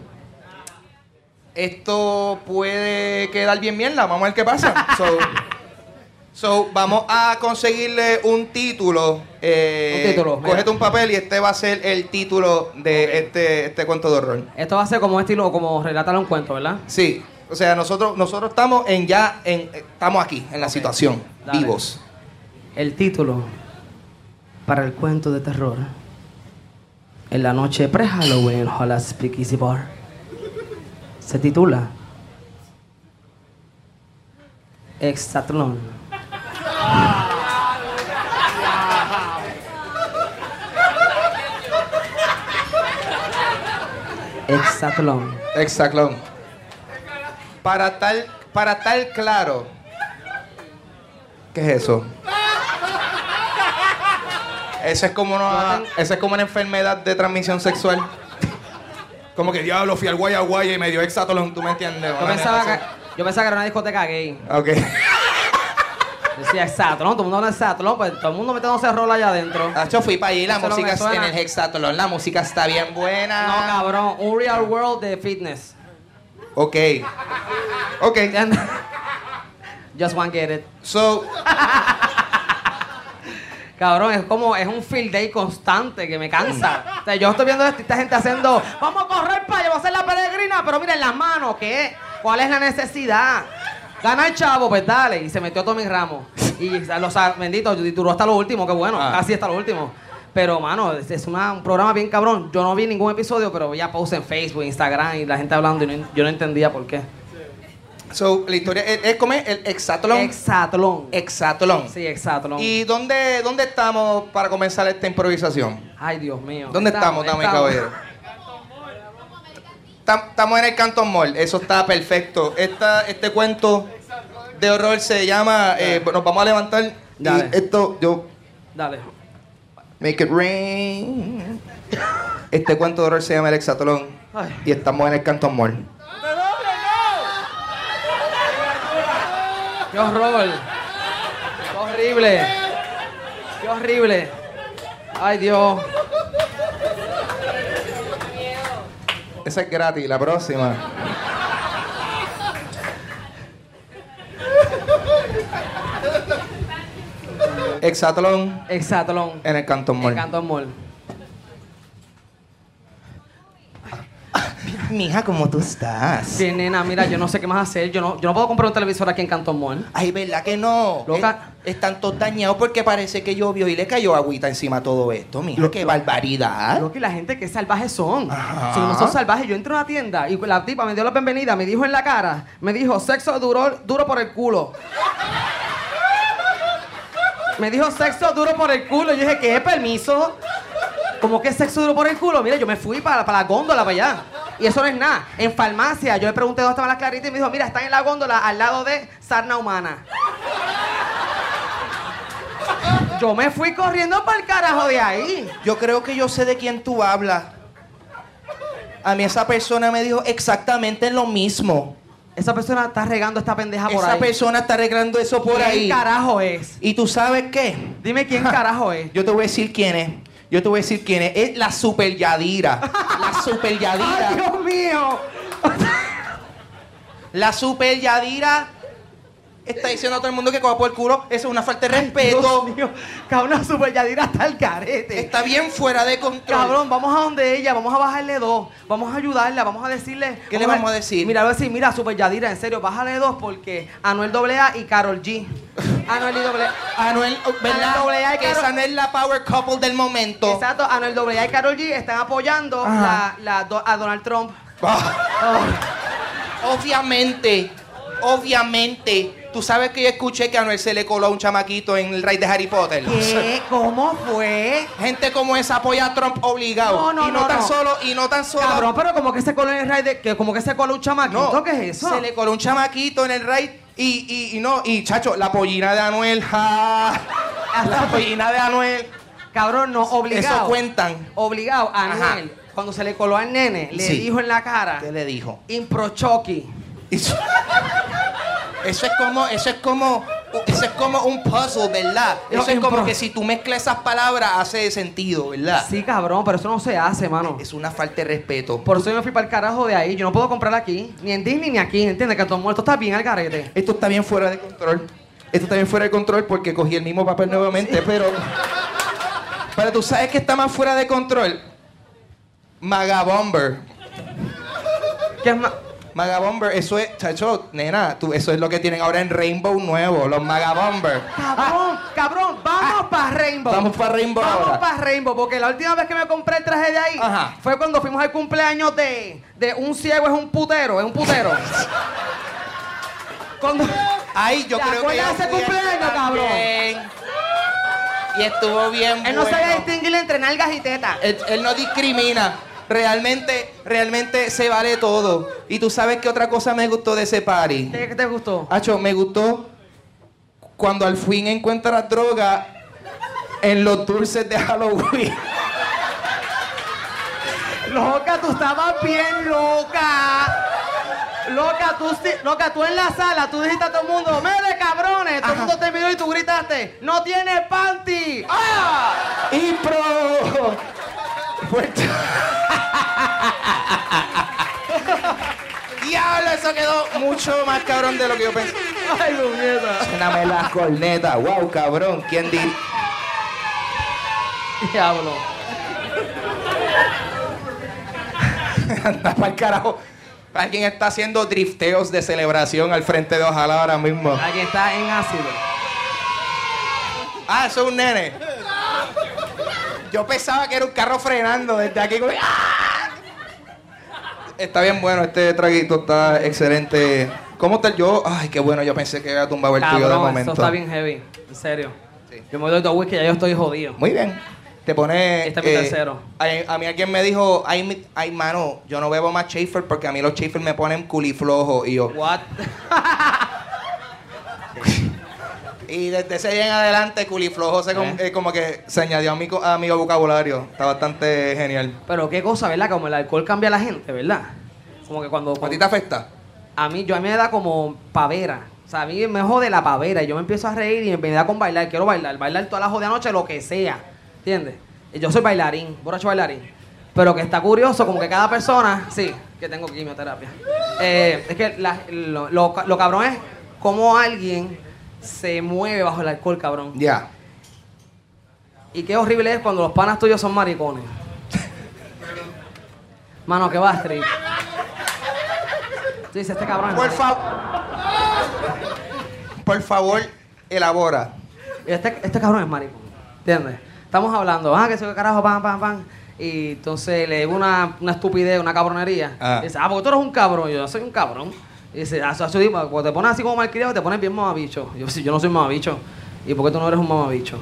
Esto puede quedar bien mierda, vamos a ver qué pasa. So, so, vamos a conseguirle un título. Eh, Un título, mira. Cógete un papel y este va a ser el título de este, este cuento de horror. Esto va a ser como un estilo, como relatar un cuento, ¿verdad? Sí, o sea, nosotros, nosotros estamos en ya, en, estamos aquí, en la situación, Dale. vivos. El título para el cuento de terror. En la noche pre-Halloween en Holland's Speakeasy Bar. Se titula Exatlón. Exatlón. Exacto. Para estar, para estar claro, ¿qué es eso? Eso es como una, eso es como una enfermedad de transmisión sexual. Como que diablo, fui al guaya guaya y me dio hexatlón, ¿tú me entiendes? Yo Una pensaba, que, mierda yo pensaba que era una discoteca gay. así. Ok. Decía Exatlón, todo el mundo habla de Exatlón, pues todo el mundo metiéndose rol allá adentro. Yo fui para allí, la Eso no música me es- suena. en el hexatlón, la música está bien buena. No, cabrón, un real world de fitness. Ok. Ok. ¿Entiendes? Just one get it. So, Cabrón, es como, es un field day constante que me cansa. O sea, yo estoy viendo esto y esta gente haciendo, vamos a correr para allá, vamos a hacer la peregrina, pero miren las manos, ¿qué? ¿Cuál es la necesidad? Gana el chavo, pues dale. Y se metió Tommy Ramos. Y los benditos, y duró hasta lo último, qué bueno, Ah. casi hasta lo último. Pero, mano, es, es una- un programa bien cabrón. Yo no vi ningún episodio, pero veía posts en Facebook, Instagram y la gente hablando y no- yo no entendía por qué. so la historia es, es como el hexatlón. Exatlón. Hexatlón. Sí, Exatlón. ¿Y dónde, dónde estamos para comenzar esta improvisación? Ay, Dios mío. ¿Dónde estamos, damas y caballeros? Tam- Estamos en el Canton Mall, eso está perfecto. Esta, este cuento de horror se llama, eh, nos vamos a levantar Dale. y esto, yo, Dale. make it rain. Este cuento de horror se llama El Hexatlón Ay. y estamos en el Canton Mall. ¡Qué horror! ¡Qué horrible! ¡Qué horrible! ¡Ay, Dios! Esa es gratis, la próxima. Hexatlón Exatlón. en el Canton Mall. En Canton Mall. Mija, ¿cómo tú estás? Bien, nena, mira, yo no sé qué más hacer. Yo no, yo no puedo comprar un televisor aquí en Canton Mall. Ay, ¿verdad que no? Loca. Es- están todos dañados porque parece que llovió y le cayó agüita encima a todo esto. Mija, qué barbaridad. Lo que la gente, qué salvajes son. Ajá. Si no son salvajes, yo entré a una tienda y la tipa me dio la bienvenida, me dijo en la cara, me dijo, sexo duro, duro por el culo. Me dijo sexo duro por el culo. Yo dije, ¿qué? ¿Permiso? ¿Cómo que sexo duro por el culo? Mira, yo me fui para, para la góndola, para allá. Y eso no es nada. En farmacia, yo le pregunté dónde estaban las claritas y me dijo, mira, están en la góndola al lado de sarna humana. Yo me fui corriendo para el carajo de ahí. Yo creo que yo sé de quién tú hablas. A mí esa persona me dijo exactamente lo mismo. Esa persona está regando esta pendeja por Esa ahí. persona está arreglando eso por ¿Quién ahí. carajo es? ¿Y tú sabes qué? Dime quién carajo es. Yo te voy a decir quién es. Yo te voy a decir quién es. Es la Super Yadira. La Super Yadira. ¡Ay, Dios mío! La Super Yadira está diciendo a todo el mundo que coja por el culo. Eso es una falta de respeto. Dios mío. Cabrón, Super Yadira está al carete. Está bien fuera de control. Cabrón, vamos a donde ella, vamos a bajarle dos. Vamos a ayudarla, vamos a decirle... ¿Qué le vamos a decir? Mira, le voy a decir, mira, Super Yadira, en serio, bájale dos porque Anuel A A y Karol G. Anuel y doble A. Anuel, ¿verdad? Anuel A A y que Karol- esa no es la power couple del momento. Exacto, Anuel A A y Karol G están apoyando Ajá. la, la, do- a Donald Trump. Oh. Obviamente, obviamente. Tú sabes que yo escuché que a Anuel se le coló a un chamaquito en el raid de Harry Potter. ¿Qué? ¿Cómo fue? Gente como esa apoya a Trump obligado. No, no, y no, no, tan no. solo, y no tan solo. Cabrón, pero como que se coló en el raid de... Que como que se coló un chamaquito, No, ¿qué es eso? Se le coló un chamaquito en el raid y, y, y no, y chacho, la pollina de Anuel, ja. La pollina de Anuel. Cabrón, no, obligado. Eso cuentan. Obligado, a Ajá. Anuel, cuando se le coló al nene, le Sí. dijo en la cara... ¿Qué le dijo? Improchoki. Eso, eso es como, eso es como, eso es como un puzzle, ¿verdad? Eso es como que si tú mezclas esas palabras hace sentido, ¿verdad? Sí, cabrón, pero eso no se hace, mano. Es una falta de respeto. Por eso yo me fui para el carajo de ahí. Yo no puedo comprar aquí, ni en Disney ni aquí, ¿entiendes? Que todo muerto está bien al garete. Esto está bien fuera de control. Esto está bien fuera de control porque cogí el mismo papel nuevamente, pero... Pero tú sabes que está más fuera de control. Magabomber. ¿Qué es más? Magabomber, eso es, chacho, nena, tú, eso es lo que tienen ahora en Rainbow nuevo, los Magabomber. Cabrón, cabrón, vamos para Rainbow. Vamos pa' Rainbow Vamos ahora. para Rainbow, porque la última vez que me compré el traje de ahí Ajá. fue cuando fuimos al cumpleaños de, de un ciego es un putero, es un putero. Cuando... Ay, yo ¿Te creo que acuerdas yo de ese fui cumpleaños, cabrón? también. Y estuvo bien Él no bueno. sabía distinguir entre nalgas y tetas. Él, él no discrimina. Realmente, realmente se vale todo. Y tú sabes qué otra cosa me gustó de ese party. ¿Qué qué te gustó? Acho, me gustó cuando al fin encuentras droga en los dulces de Halloween. Loca, tú estabas bien loca. Loca, tú, sí- loca, tú en la sala, tú dijiste a todo el mundo, ¡mele, cabrones! Todo el mundo te miró y tú gritaste, ¡no tiene panty! ¡Ah! ¡Impro! Fuerte. Diablo, eso quedó mucho más cabrón de lo que yo pensé. ¡Ay, puñeta! Suéname la corneta. Wow, cabrón. ¿Quién diría? Diablo. Anda pa'l carajo. Alguien está haciendo drifteos de celebración al frente de Ojalá ahora mismo. Aquí está en ácido. Ah, eso es un nene. Yo pensaba que era un carro frenando desde aquí. como- ¡Ah! Está bien bueno, este traguito está excelente. ¿Cómo está el yo? Ay, qué bueno, yo pensé que había tumbado el tuyo de Cabrón, momento. eso está bien heavy. En serio. Sí. Yo me doy dos whisky y ya yo estoy jodido. Muy bien. Te pone. Este es mi tercero. A, a mí alguien me dijo, ay, mi- ay, mano, yo no bebo más Schaefer porque a mí los Schaefer me ponen culiflojo. Y yo. What? Y desde ese día en adelante, culiflojo se com- ¿Eh? eh, como que se añadió a mi, co- a mi vocabulario. Está bastante genial. Pero qué cosa, ¿verdad? Como el alcohol cambia a la gente, ¿verdad? Como que cuando... ¿A ti te afecta? A mí, yo a mí me da como pavera. O sea, a mí me jode la pavera. Y yo me empiezo a reír y me da con bailar. Quiero bailar. Bailar toda la jodida noche, lo que sea. ¿Entiendes? Y yo soy bailarín, borracho bailarín. Pero que está curioso, como que cada persona... Sí, que tengo quimioterapia. Eh, es que la- lo, lo, lo cabrón es cómo alguien se mueve bajo el alcohol, cabrón. Ya. Y qué horrible es cuando los panas tuyos son maricones. Mano, que va, Astrid. Tú dices, este cabrón es Por maricón. favor. Por favor, elabora. Este, este cabrón es maricón. ¿Entiendes? Estamos hablando, ah, que soy carajo, pam, pam, pam. Y entonces le digo una, una estupidez, una cabronería. Ah. Y dice, ah, porque tú eres un cabrón. Y yo, no soy un cabrón. Y dice, ah, eso, eso, cuando te pones así como malcriado, te pones bien mamabicho. Y yo, sí, yo no soy mamabicho. ¿Y por qué tú no eres un mamabicho?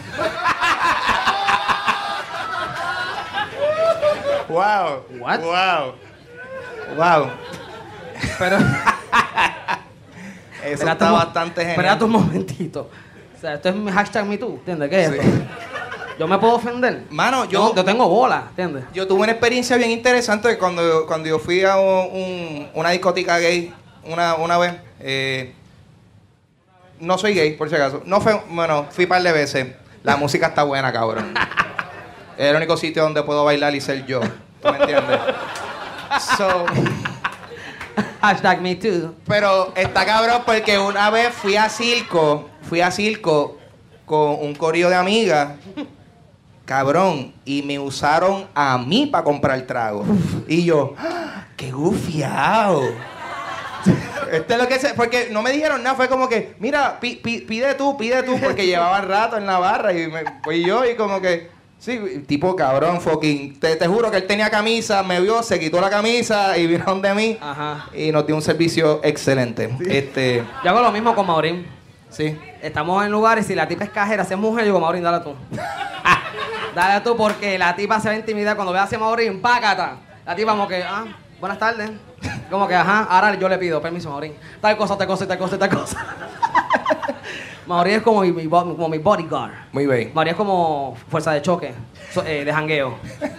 Wow. What? Wow. Wow. Pero... Eso Espérate está un mo- bastante genial. Espérate un momentito. O sea, esto es mi hashtag MeToo, ¿entiendes? ¿Qué es Sí. esto? Yo me puedo ofender. Mano, yo... Yo, yo tengo bola, ¿entiendes? Yo tuve una experiencia bien interesante cuando, cuando yo fui a un, un- una discoteca gay una, una vez. Eh, no soy gay, por si acaso. No fue, bueno, fui un par de veces. La música está buena, cabrón. Es el único sitio donde puedo bailar y ser yo. ¿Tú me entiendes? So, Hashtag MeToo. pero está cabrón porque una vez fui a circo, fui a circo con un corillo de amigas, cabrón, y me usaron a mí para comprar trago. Y yo, ¡ah, qué gufiado! Este es lo que se, porque no me dijeron nada, fue como que, mira, pi- pi- pide tú, pide tú, porque llevaban rato en la barra y me fui yo y como que, sí, tipo cabrón, fucking, te, te juro que él tenía camisa, me vio, se quitó la camisa y vino de mí Ajá. y nos dio un servicio excelente. Este, Yo hago lo mismo con Maurín. sí. Estamos en lugares y si la tipa es cajera, si es mujer, yo digo, Maurín, dale tú. Dale tú porque la tipa se va a intimidar cuando ve hacia Maurín, pácata. La tipa como que, ah, buenas tardes. Como que, ajá, ahora yo le pido, permiso, Maurín. Tal cosa, tal cosa, tal cosa, tal cosa. Maurín es como mi, mi bo- como mi bodyguard. Muy bien. Maurín es como fuerza de choque, so- eh, de jangueo.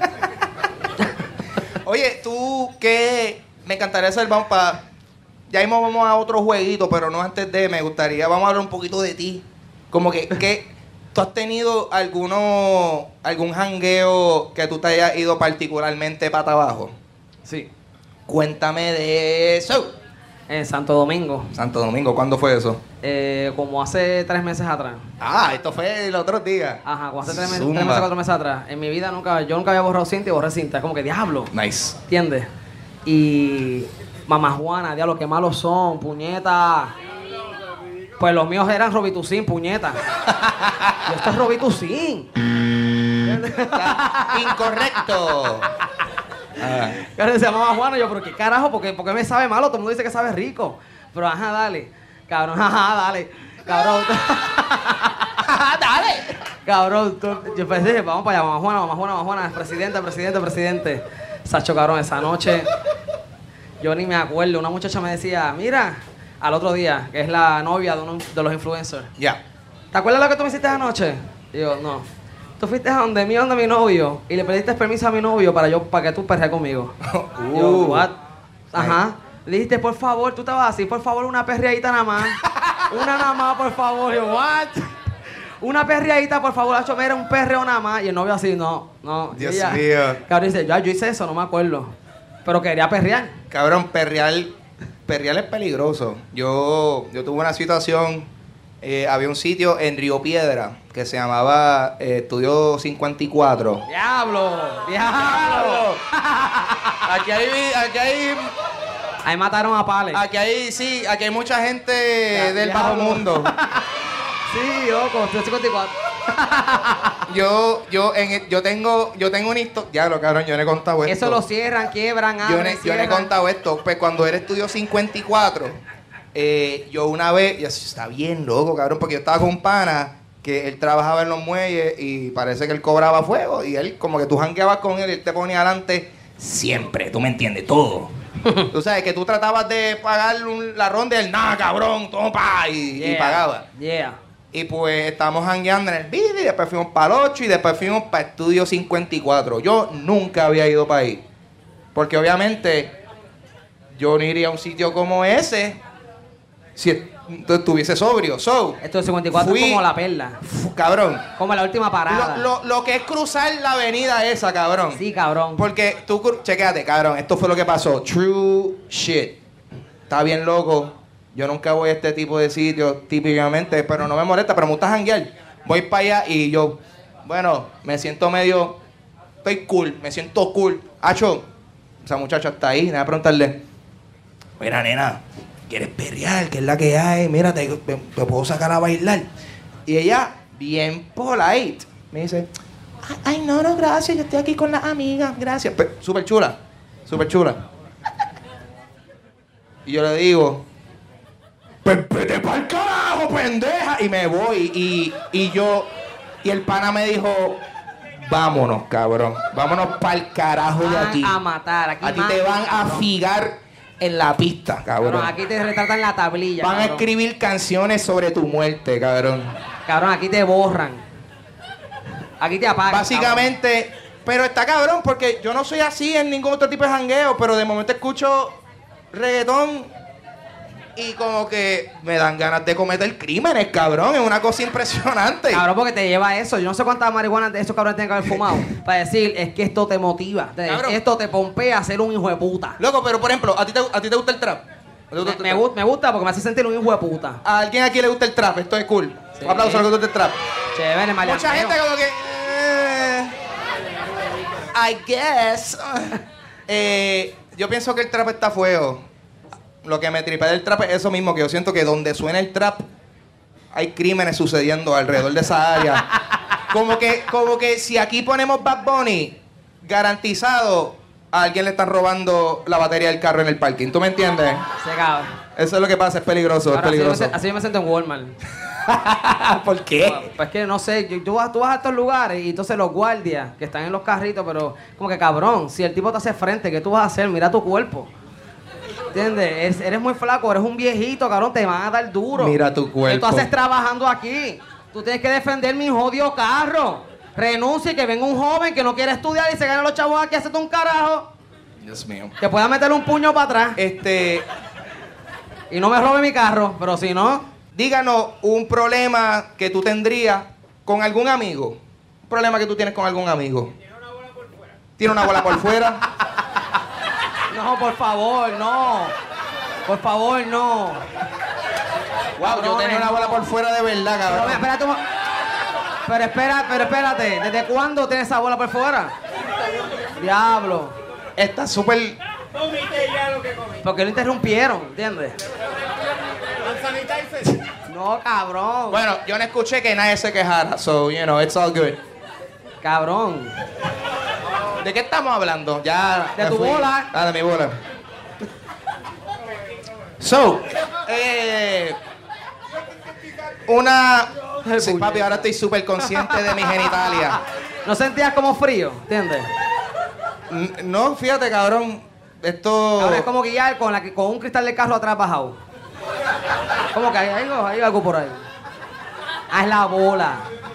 Oye, tú, ¿qué? Me encantaría hacer, vamos para... Ya mismo vamos a otro jueguito, pero no antes de, me gustaría, vamos a hablar un poquito de ti. Como que, ¿qué? ¿Tú has tenido alguno, algún jangueo que tú te hayas ido particularmente para abajo? Sí. Cuéntame de eso. En Santo Domingo, Santo Domingo, ¿cuándo fue eso? eh, como hace tres meses atrás. Ah, esto fue el otro día. Ajá, como hace tres meses, Zumba. tres meses, cuatro meses atrás. En mi vida nunca, yo nunca había borrado cinta y borré cinta. Es como que diablo. Nice. ¿Entiendes? Y mamá Juana, diablo, qué malos son, puñeta. Pues los míos eran Robitussin, puñeta. Y esto es Robitussin. Incorrecto. Ah. Claro, decía mamá Juana, yo, pero qué carajo, ¿por qué, por qué me sabe malo? Todo el mundo dice que sabe rico. Pero ajá, dale. Cabrón, ajá, dale. Cabrón. Dale. Cabrón, tú- yo pensé, vamos para allá, mamá Juana, mamá Juana, mamá Juana, presidente, presidente, presidente. Sacho, cabrón, esa noche, yo ni me acuerdo, una muchacha me decía, mira, al otro día, que es la novia de uno de los influencers. Ya. ¿Te acuerdas lo que tú me hiciste anoche? Y yo, no. Tú fuiste a donde mí, donde mi novio, y le pediste permiso a mi novio para yo, para que tú perrees conmigo. Y yo, Uh. what? Ajá. Le dijiste, por favor, tú estabas así, por favor, una perreadita nada más. Una nada más, por favor. Y yo, what? Una perreadita, por favor, Hacho, mira, un perreo nada más. Y el novio así, no, no. Y Dios ella, mío. Cabrón, dice, ya, yo hice eso, no me acuerdo. Pero quería perrear. Cabrón, perrear, perrear es peligroso. Yo, yo tuve una situación, eh, había un sitio en Río Piedra que se llamaba eh, Estudio cincuenta y cuatro. ¡Diablo! ¡Diablo! Aquí hay, aquí hay, Ahí mataron a Pale. aquí hay, sí, aquí hay mucha gente Ya, del bajo diablo. mundo. Sí, loco, estoy cincuenta y cuatro. Yo, yo, en, el- yo tengo, yo tengo una historia. Diablo, cabrón, yo no he contado esto. Eso lo cierran, quiebran, Yo abren, no, he- yo no he cierran. contado esto. Pues cuando era estudio cincuenta y cuatro, eh, yo una vez, ya está bien loco, cabrón, porque yo estaba con un pana que él trabajaba en los muelles y parece que él cobraba fuego y él, como que tú jangueabas con él y él te ponía adelante siempre, tú me entiendes, todo. Tú sabes que tú tratabas de pagar un- la ronda y él, nada, cabrón, toma, pa", y, y Yeah, pagaba. Yeah. Y pues estábamos jangueando en el video y después fuimos para el ocho y después fuimos para Estudio cincuenta y cuatro. Yo nunca había ido para ahí. Porque obviamente yo no iría a un sitio como ese si est- estuviese sobrio. So, Esto de cincuenta y cuatro fui- es como la perla. f- cabrón. Como la última parada. Lo, lo- lo que es cruzar la avenida esa, cabrón. Sí, cabrón. Porque tú, cru- chequéate, cabrón, esto fue lo que pasó. True shit. Está bien loco. Yo nunca voy a este tipo de sitios, típicamente, pero no me molesta, pero me gusta janguear. Voy para allá y yo, bueno, me siento medio, estoy cool, me siento cool. Acho, esa muchacha está ahí, nada, preguntarle, mira, nena, ¿quieres perrear? ¿Qué es la que hay? Mira, te, te- te puedo sacar a bailar. Y ella, bien polite, me dice, ay, ay, no, no, gracias, yo estoy aquí con las amigas, gracias. Pe- Súper chula, súper chula. Y yo le digo, pues vete pa'l carajo, pendeja. Y me voy. Y, y yo, y el pana me dijo, vámonos, cabrón. Vámonos pa'l carajo de Van aquí. a matar. Aquí A ti matan, te van a cabrón. figar en la pista, cabrón. Cabrón, aquí te retratan la tablilla. Van a cabrón. escribir canciones sobre tu muerte, cabrón. Cabrón, aquí te borran. Aquí te apagan. Básicamente, cabrón. Pero está cabrón porque yo no soy así en ningún otro tipo de jangueo, pero de momento escucho reggaetón y como que me dan ganas de cometer crímenes, cabrón. Es una cosa impresionante. Cabrón, porque te lleva a eso. Yo no sé cuántas marihuanas de esos cabrones tienen que haber fumado para decir, es que esto te motiva. Cabrón. Esto te pompea a ser un hijo de puta. Loco, pero por ejemplo, ¿a ti te, a ti te gusta el trap? Me, me, me, gusta, me gusta porque me hace sentir un hijo de puta. ¿A alguien aquí le gusta el trap? Esto es cool. Sí. Un aplauso a los que gusta el trap. Chévere, maleanteo. Mucha gente como que... Eh, I guess. eh, yo pienso que el trap está fuego. Lo que me tripea del trap es eso mismo, que yo siento que donde suena el trap hay crímenes sucediendo alrededor de esa área. Como que, como que si aquí ponemos Bad Bunny, garantizado, a alguien le están robando la batería del carro en el parking. ¿Tú me entiendes? Se cabrón. Eso es lo que pasa, es peligroso, Ahora, es peligroso. Así yo, me, así yo me siento en Walmart. ¿Por qué? Pues que no sé, yo- tú vas, tú vas a estos lugares y entonces los guardias que están en los carritos, pero como que cabrón, si el tipo te hace frente, ¿qué tú vas a hacer? Mira tu cuerpo. ¿Entiendes? Eres, eres muy flaco, eres un viejito, cabrón, te van a dar duro. Mira tu ¿Qué cuerpo. tú haces trabajando aquí? Tú tienes que defender mi jodido carro. Renuncia y que venga un joven que no quiere estudiar y se gane los chavos aquí, hacete un carajo. Dios mío. Que pueda meterle un puño para atrás Este, y no me robe mi carro, pero si no... díganos un problema que tú tendrías con algún amigo. Un problema que tú tienes con algún amigo. Tiene una bola por fuera. Tiene una bola por fuera. No, por favor, no. Por favor, no. Wow, yo tenía una bola por fuera de verdad, Pero, cabrón. espérate un mo- pero espera, pero espérate. ¿Desde cuándo tienes esa bola por fuera? Diablo. Está súper... Porque lo interrumpieron, ¿entiendes? No, cabrón. Bueno, yo no escuché que nadie se quejara. So, you know, it's all good. Cabrón. ¿De qué estamos hablando? Ya. De me tu fui. bola. Ah, de mi bola. So, eh, una... Sí, papi, ahora estoy súper consciente de mi genitalia. ¿No sentías como frío? ¿Entiendes? N- No, fíjate, cabrón. Esto... Ahora es como guiar con, la, que- con un cristal de carro atrás bajado. Como que hay algo, hay algo por ahí. Ah, es la bola.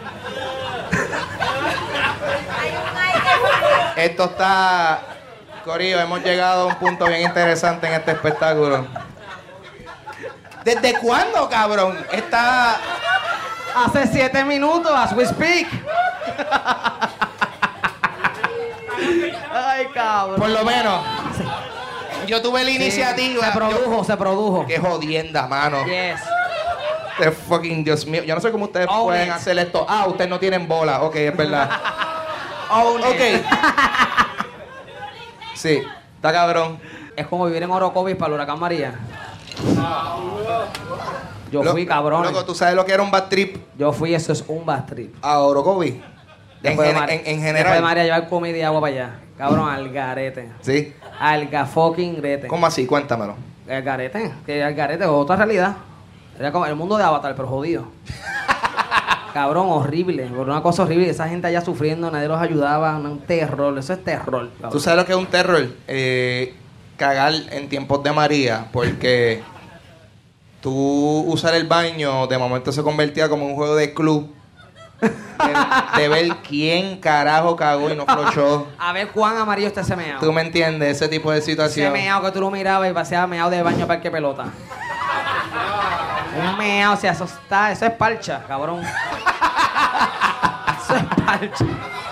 Esto está... Corillo, hemos llegado a un punto bien interesante en este espectáculo. ¿Desde cuándo, cabrón? Está... Hace siete minutos, as we speak. Ay, cabrón. Por lo menos... Yo tuve la Sí, iniciativa. Se produjo, Yo- se produjo. Qué jodienda, mano. Yes. Este fucking Dios mío. Yo no sé cómo ustedes Own pueden it. hacer esto. Ah, ustedes no tienen bola. Ok, es verdad. Ok. Sí, está cabrón. Es como vivir en Orocovis para el huracán María. Yo Lo- fui, cabrón. Loco, ¿tú sabes lo que era un bad trip Yo fui, eso es un bad trip. a Orocovis? En, Después de gen- Mar- en, en Después de general. María llevar comida y agua para allá. Cabrón, al garete. Sí. Al ga fucking grete. ¿Cómo así? Cuéntamelo. El garete. Que el garete es otra realidad. Era como el mundo de Avatar, pero jodido. Cabrón, horrible. Por una cosa horrible. Esa gente allá sufriendo, nadie los ayudaba. Un terror. Eso es terror. Cabrón. ¿Tú sabes lo que es un terror? Eh, cagar en tiempos de María, porque tú usar el baño de momento se convertía como un juego de club. De, de ver quién carajo cagó y no flochó. A ver cuán amarillo está ese meao. ¿Tú me entiendes? Ese tipo de Ese situación. meao que tú lo mirabas y paseaba meao de baño para que pelota. Un meao, o sea, eso está, eso es parcha, cabrón. Eso es parcha.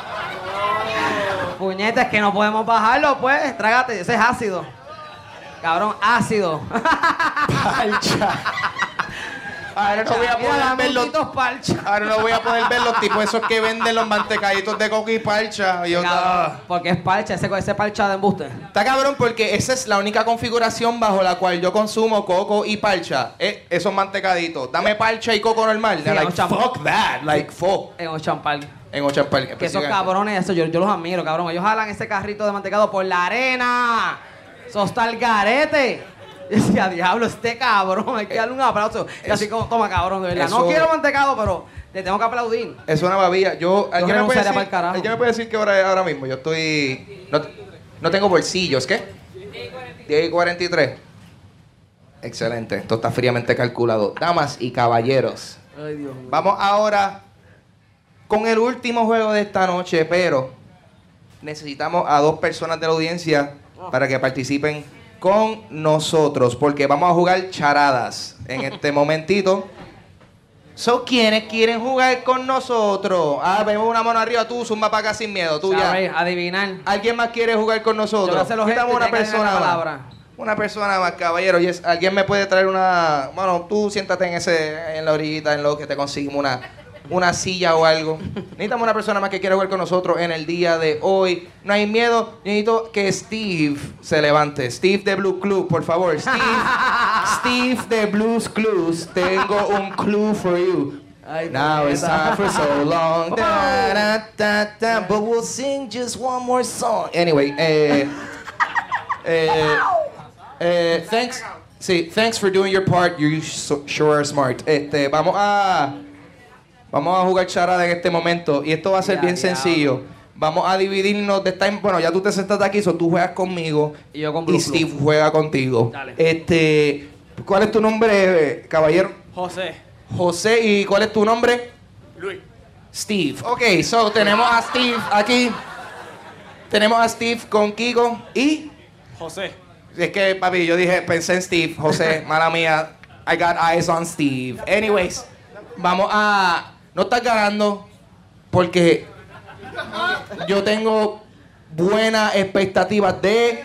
Puñetas, que no podemos bajarlo, pues, trágate, ese es ácido. Cabrón, ácido. Parcha. Ahora no voy a Mira, poder dame ver un los... tito parcha. Ahora no voy a poder ver los tipos esos que venden los mantecaditos de coco y parcha. Y yo, Cabrón, ah. porque es parcha, ese, ese parcha de embuste. Está cabrón porque esa es la única configuración bajo la cual yo consumo coco y parcha. Eh, esos mantecaditos. Dame parcha y coco normal. Sí, They're like, Ocean- fuck that. Like, fuck. En Ocean Park. En Ocean Park. Que esos cabrones, eso, yo, yo los admiro, cabrón. Ellos jalan ese carrito de mantecado por la arena. Eso está el garete. Y decía, diablo, este cabrón, hay que darle un aplauso. Y así como, toma, cabrón, de verdad. Eso- No quiero mantecado, pero te tengo que aplaudir. Es una babilla. Yo, ¿alguien, me puede renunciaría decir, pa'l carajo. ¿alguien me puede decir qué hora es ahora mismo? Yo estoy... No, no tengo bolsillos. ¿Qué? diez y cuarenta y tres. Excelente. Esto está fríamente calculado. Damas y caballeros, Ay, Dios mío. Vamos ahora con el último juego de esta noche, pero necesitamos a dos personas de la audiencia para que participen con nosotros, porque vamos a jugar charadas en este momentito. So, ¿quiénes quieren jugar con nosotros? Ah, vemos una mano arriba, tú, zumba para acá sin miedo, tú ya. ¿Sabes? Adivinar. ¿Alguien más quiere jugar con nosotros? Yo voy a hacer los Quítame gestos y una tienen que adivinar persona la más. palabra. Una persona más, caballero. Yes. ¿Alguien me puede traer una...? Bueno, tú siéntate en ese, en la orillita, en lo que te conseguimos una, una silla o algo. Necesitamos una persona más que quiera jugar con nosotros en el día de hoy. No hay miedo. Necesito que Steve se levante. Steve de Blue Club, por favor. Steve, Steve de Blues Clues. Tengo un clue for you. Ay, Now it's puñeta. time for so long. Da, da, da, da, but we'll sing just one more song. Anyway, eh, eh, eh, thanks. Sí, thanks for doing your part. You so, sure are smart. Este, vamos a vamos a jugar charada en este momento y esto va a ser Ya, bien diablo. sencillo. Vamos a dividirnos de time. Bueno, ya tú te sentaste aquí, so tú juegas conmigo Y yo con Blue y Steve Club. juega contigo. Dale. Este, ¿cuál es tu nombre, caballero? José. José, ¿y cuál es tu nombre? Luis. Steve. Ok, so tenemos a Steve aquí. Tenemos a Steve con Kiko y... José. Es que, papi, yo dije, pensé en Steve, José, mala mía. I got eyes on Steve. Anyways, vamos a... No estás ganando porque yo tengo buenas expectativas de...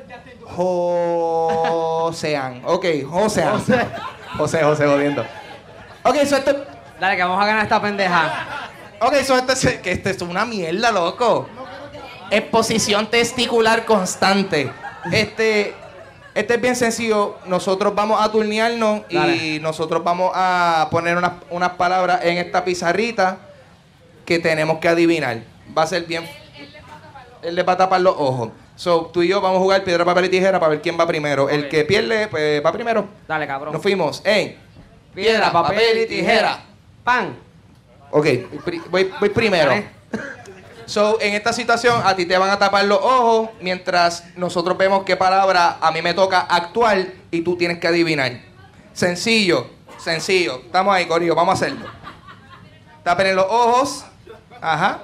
Josean. Ok, Josean. José, José, jodiendo. Ok, so esto... Dale, que vamos a ganar esta pendeja. Ok, so esto es, que esto es una mierda, loco. Exposición testicular constante. Este, este es bien sencillo. Nosotros vamos a turnearnos y Dale. nosotros vamos a poner unas, unas palabras en esta pizarrita que tenemos que adivinar. Va a ser bien... Él le va a tapar los ojos. So, tú y yo vamos a jugar piedra, papel y tijera para ver quién va primero. El que pierde, pues va primero. Dale, cabrón. Nos fuimos. Ey, piedra, papel y tijera. Pan. Ok, pri- voy, voy primero. Dale. So, en esta situación, a ti te van a tapar los ojos mientras nosotros vemos qué palabra a mí me toca actuar y tú tienes que adivinar. Sencillo, sencillo. Estamos ahí, corillo, vamos a hacerlo. Tapen los ojos. Ajá.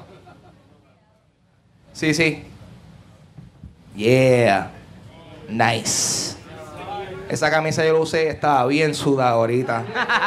Sí, sí. Yeah. Nice. Esa camisa yo la usé, estaba bien sudada ahorita.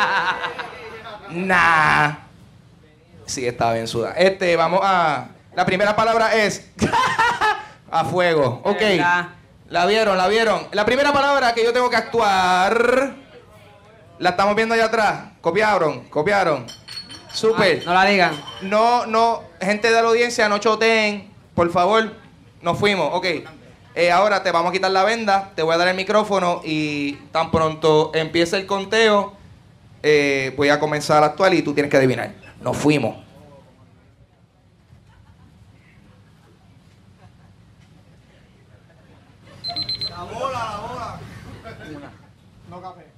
Nah. Sí, estaba bien sudada. Este, vamos a... La primera palabra es... a fuego. Ok. Venga. La vieron, la vieron. La primera palabra que yo tengo que actuar... La estamos viendo allá atrás. Copiaron, copiaron. Súper. Ah, no la digan. No, no, gente de la audiencia, no choteen, por favor. Nos fuimos, ok. Eh, ahora te vamos a quitar la venda, te voy a dar el micrófono y tan pronto empiece el conteo, eh, voy a comenzar a actuar y tú tienes que adivinar. Nos fuimos. La bola, la bola. No café.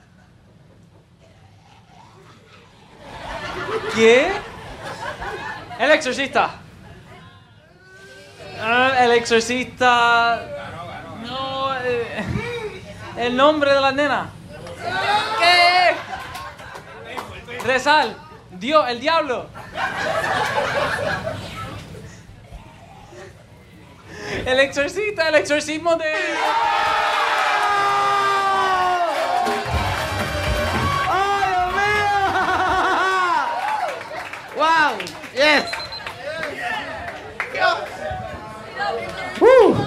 ¿Qué? El exorcista. Ah, el exorcista. No, eh, el nombre de la nena. ¿Qué? Rezal. Dios, el diablo. El exorcista, el exorcismo de. ¡Wow! ¡Yes! ¡Uh!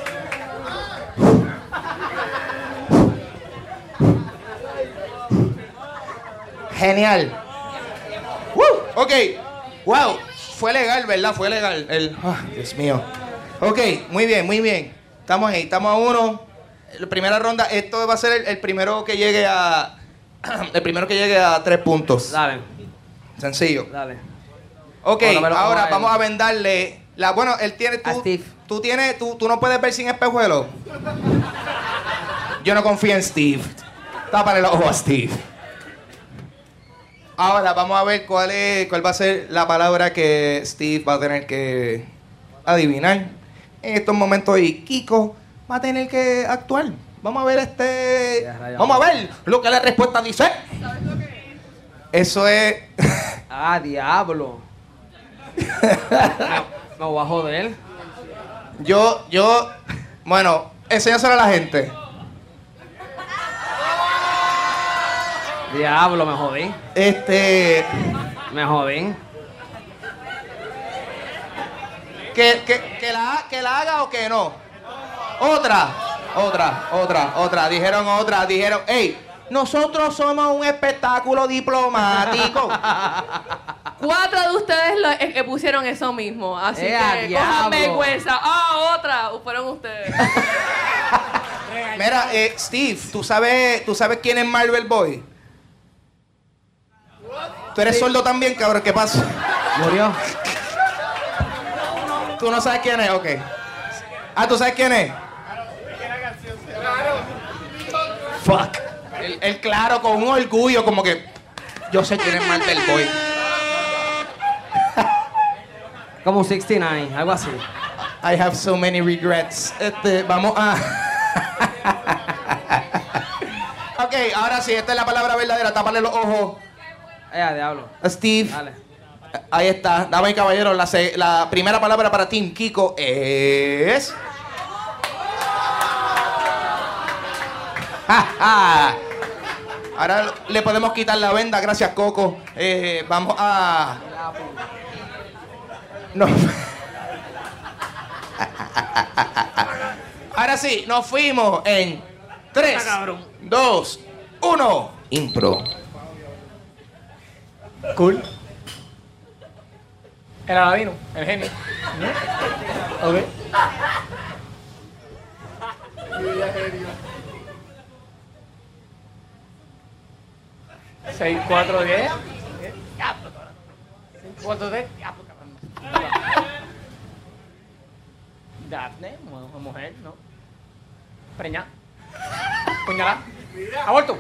Genial. ¡Uh! Ok. Wow. Fue legal, ¿verdad? Fue legal. El... ah, Dios mío. Ok, muy bien, muy bien. Estamos ahí, estamos a uno. La primera ronda, esto va a ser el, el primero que llegue a... el primero que llegue a tres puntos. Dale, Sencillo. dale. Ok, Bueno, pero ahora vamos a ver. vamos a vendarle... La, bueno, él tiene... A Tú, Steve. tú tienes... Tú, tú no puedes ver sin espejuelo. Yo no confío en Steve. Tápale los ojos a Steve. Ahora vamos a ver cuál es, cuál va a ser la palabra que Steve va a tener que adivinar. En estos momentos y Kiko va a tener que actuar. Vamos a ver este. Ya, rayos. Vamos a ver lo que la respuesta dice. Eso es... Ah, diablo. me, me voy a joder. Yo, yo... Bueno, enséñaselo a la gente. Diablo, me jodí. Este... Me jodí. Que, que, que, la, que la haga o que no. Otra, otra, otra, otra. Dijeron otra, dijeron, hey, nosotros somos un espectáculo diplomático. Cuatro de ustedes lo, eh, que pusieron eso mismo. Así ¡Eh, que diablo! cojan vergüenza. Ah, otra. Fueron ustedes. Mira, eh, Steve, ¿tú sabes, ¿tú sabes quién es Marvel Boy? Tú eres sordo también, cabrón, ¿qué pasa? Murió. ¿Tú no sabes quién es? Ok. Ah, ¿tú sabes quién es? Fuck. El, el claro, con un orgullo, como que yo sé quién es Marvel Boy. Como un sesenta y nueve, algo así. I have so many regrets. Este, vamos a... Ok, ahora sí, esta es la palabra verdadera. Tápale los ojos. Eh, diablo. Steve. Dale. Ahí está. Damas y caballeros, la, se- la primera palabra para Team Kiko es... Ja, ja. Ahora le podemos quitar la venda, gracias Coco. Eh, vamos a... No. Ahora sí, nos fuimos en tres, dos, uno. Impro. Cool. El Aladino, el genio. ¿No? Ok. seis, cuatro, diez. seis, cuatro, diez. Daphne, mu- mujer, ¿no? Preñada. Puñalada. Aborto.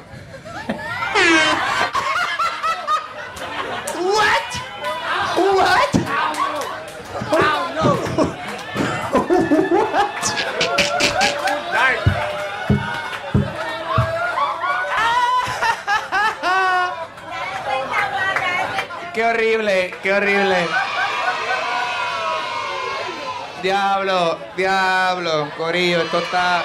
What? What? Oh, no. Qué horrible, qué horrible. Diablo, diablo, corillo, esto está...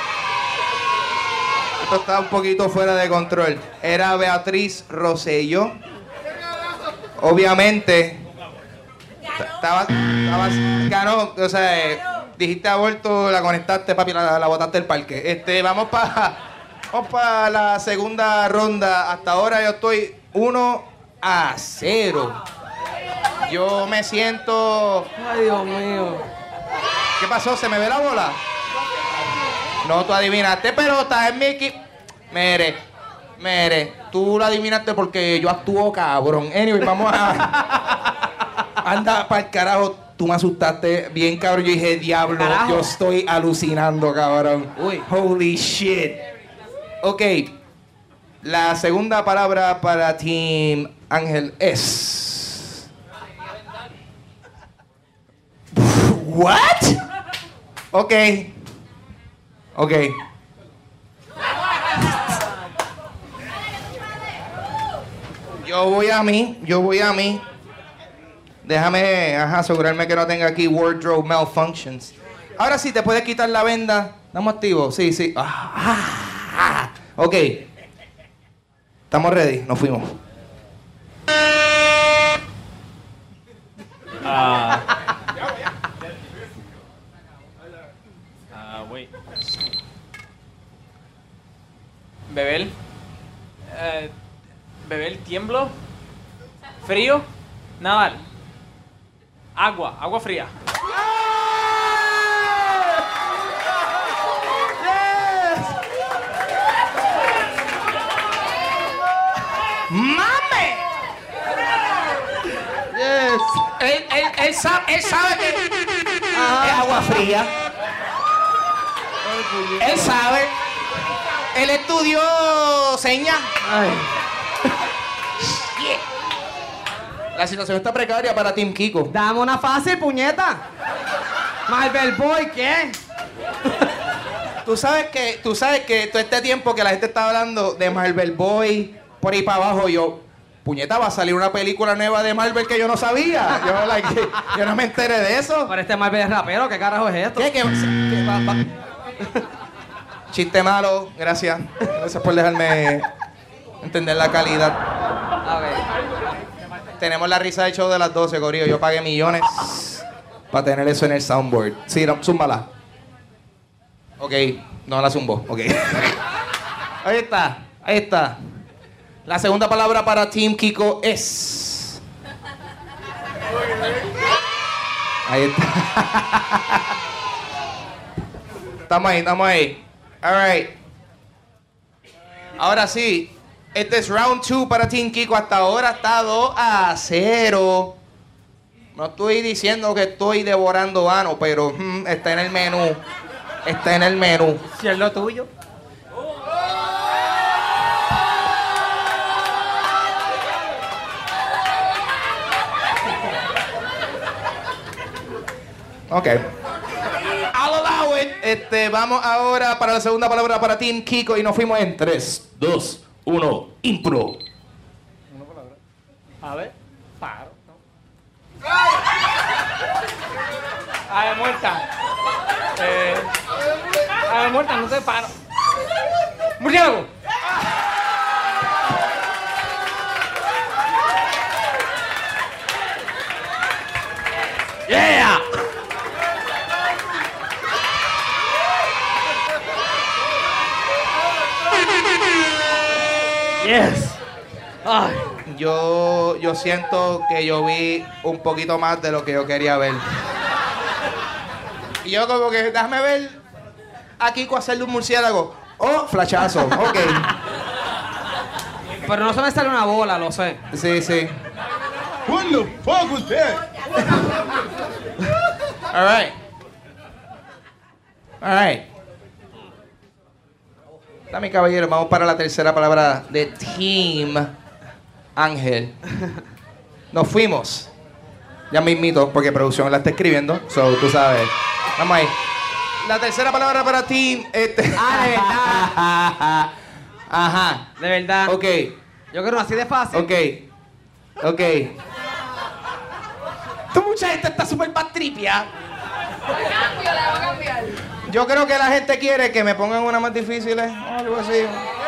Esto está un poquito fuera de control. Era Beatriz Rosselló. Obviamente... Estabas... Ganó, o sea, eh, dijiste aborto, la conectaste, papi, la, la botaste del parque. Este, vamos para... Vamos para la segunda ronda. Hasta ahora yo estoy uno a cero. Yo me siento... Ay, Dios mío. ¿Qué pasó? ¿Se me ve la bola? No, tú adivinaste, pero estás en mi equipo. Mere, mere, tú lo adivinaste porque yo actúo cabrón. Anyway, vamos a... Anda para el carajo, tú me asustaste bien, cabrón. Yo dije, diablo, Carajo. yo estoy alucinando, cabrón. Uy. Holy shit. Ok, la segunda palabra para Team Ángel es... What? Ok. Ok. Yo voy a mí, yo voy a mí. Déjame, ajá, asegurarme que no tenga aquí wardrobe malfunctions. Ahora sí, te puedes quitar la venda. ¿Estamos activos? Sí, sí. Ah, ah, ah. Ok. Estamos ready, nos fuimos. Ah. Ah, wait. Beber. Eh, beber tiemblo. Frío. Nadar. Agua. Agua fría. ¡Mame! Yes. Él, él, él, sabe, él sabe que es agua fría. Él sabe. Él estudió señas. Ay. La situación está precaria para Team Kiko. Dame una fácil, puñeta. Marvel Boy, ¿qué? Tú sabes que, tú sabes que todo este tiempo que la gente está hablando de Marvel Boy, por ahí para abajo, yo, puñeta, va a salir una película nueva de Marvel que yo no sabía. Yo, like, yo no me enteré de eso. Pero este Marvel es rapero, ¿qué carajo es esto? ¿Qué? ¿Qué? ¿Qué? Va, va. Chiste malo, gracias. Gracias por dejarme entender la calidad. A ver. Tenemos la risa del show de las doce, corillo. Yo pagué millones para tener eso en el soundboard. Sí, no, zúmbala. Ok, no la zumbo. Ok. Ahí está, ahí está. La segunda palabra para Team Kiko es... Ahí está. Estamos ahí, estamos ahí. All right. Ahora sí. Este es round two para Team Kiko. Hasta ahora está dos a cero. No estoy diciendo que estoy devorando ano, pero mm, está en el menú. Está en el menú. Si es lo tuyo. Ok. I'll allow it. Este, vamos ahora para la segunda palabra para Team Kiko y nos fuimos en tres, dos, uno, impro. A ver, paro. ¿No? A ver, muerta. Eh, a ver, muerta, no te paro. ¡Murciélago! ¡Yeah! Yes. Ay. Yo, yo siento que yo vi un poquito más de lo que yo quería ver. Y yo como que, déjame ver a Kiko hacerle un murciélago. Oh, flashazo, ok. Pero no se me sale una bola, lo sé. Sí, sí. What the fuck was that? All right. All right. Dame, caballero, vamos para la tercera palabra de Team Ángel. Nos fuimos. Ya mismito, porque producción la está escribiendo. So, tú sabes. Vamos ahí. La tercera palabra para Team... Este... Ah, de verdad. Ajá. De verdad. Ok. Yo creo así de fácil. Ok. Ok. Esta mucha gente está súper patripia. Yo creo que la gente quiere que me pongan una más difícil, ¿eh? Algo así.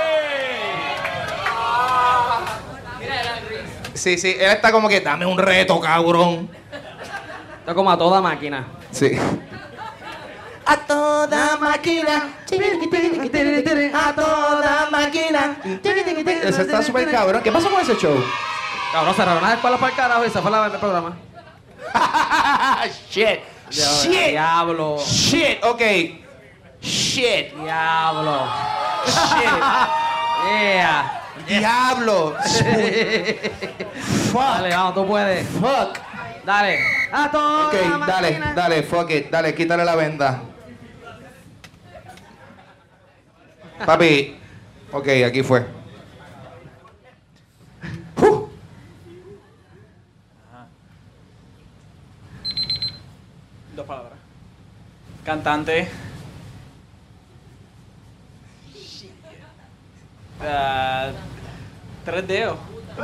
Sí, sí, él está como que dame un reto, cabrón. Está como a toda máquina. Sí. A toda máquina. A toda máquina. Ese está súper cabrón. ¿Qué pasó con ese show? Cabrón, cerraron las escuelas para el carajo y se fue la, el programa. Shit. Shit. Diablo. Shit. Ok. Shit. Diablo. Shit. Yeah. Diablo. Fuck. Dale, vamos, tú puedes. Fuck. Dale. A toda Ok, dale, máquina. dale, fuck it. Dale, quítale la venda. Papi. Ok, aquí fue. Uh. Dos palabras. Cantante. Ah, tres dedos.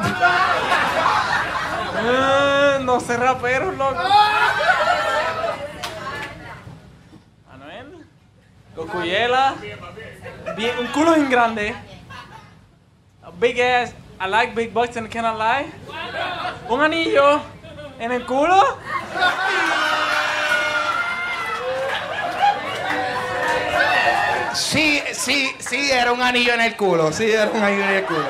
Ah, no sé raperos, loco. Anuel. Cocuyela. Bien, un culo bien grande. A big ass. I like big butts and cannot lie. Un anillo en el culo. Sí, sí, sí, era un anillo en el culo. Sí, era un anillo en el culo.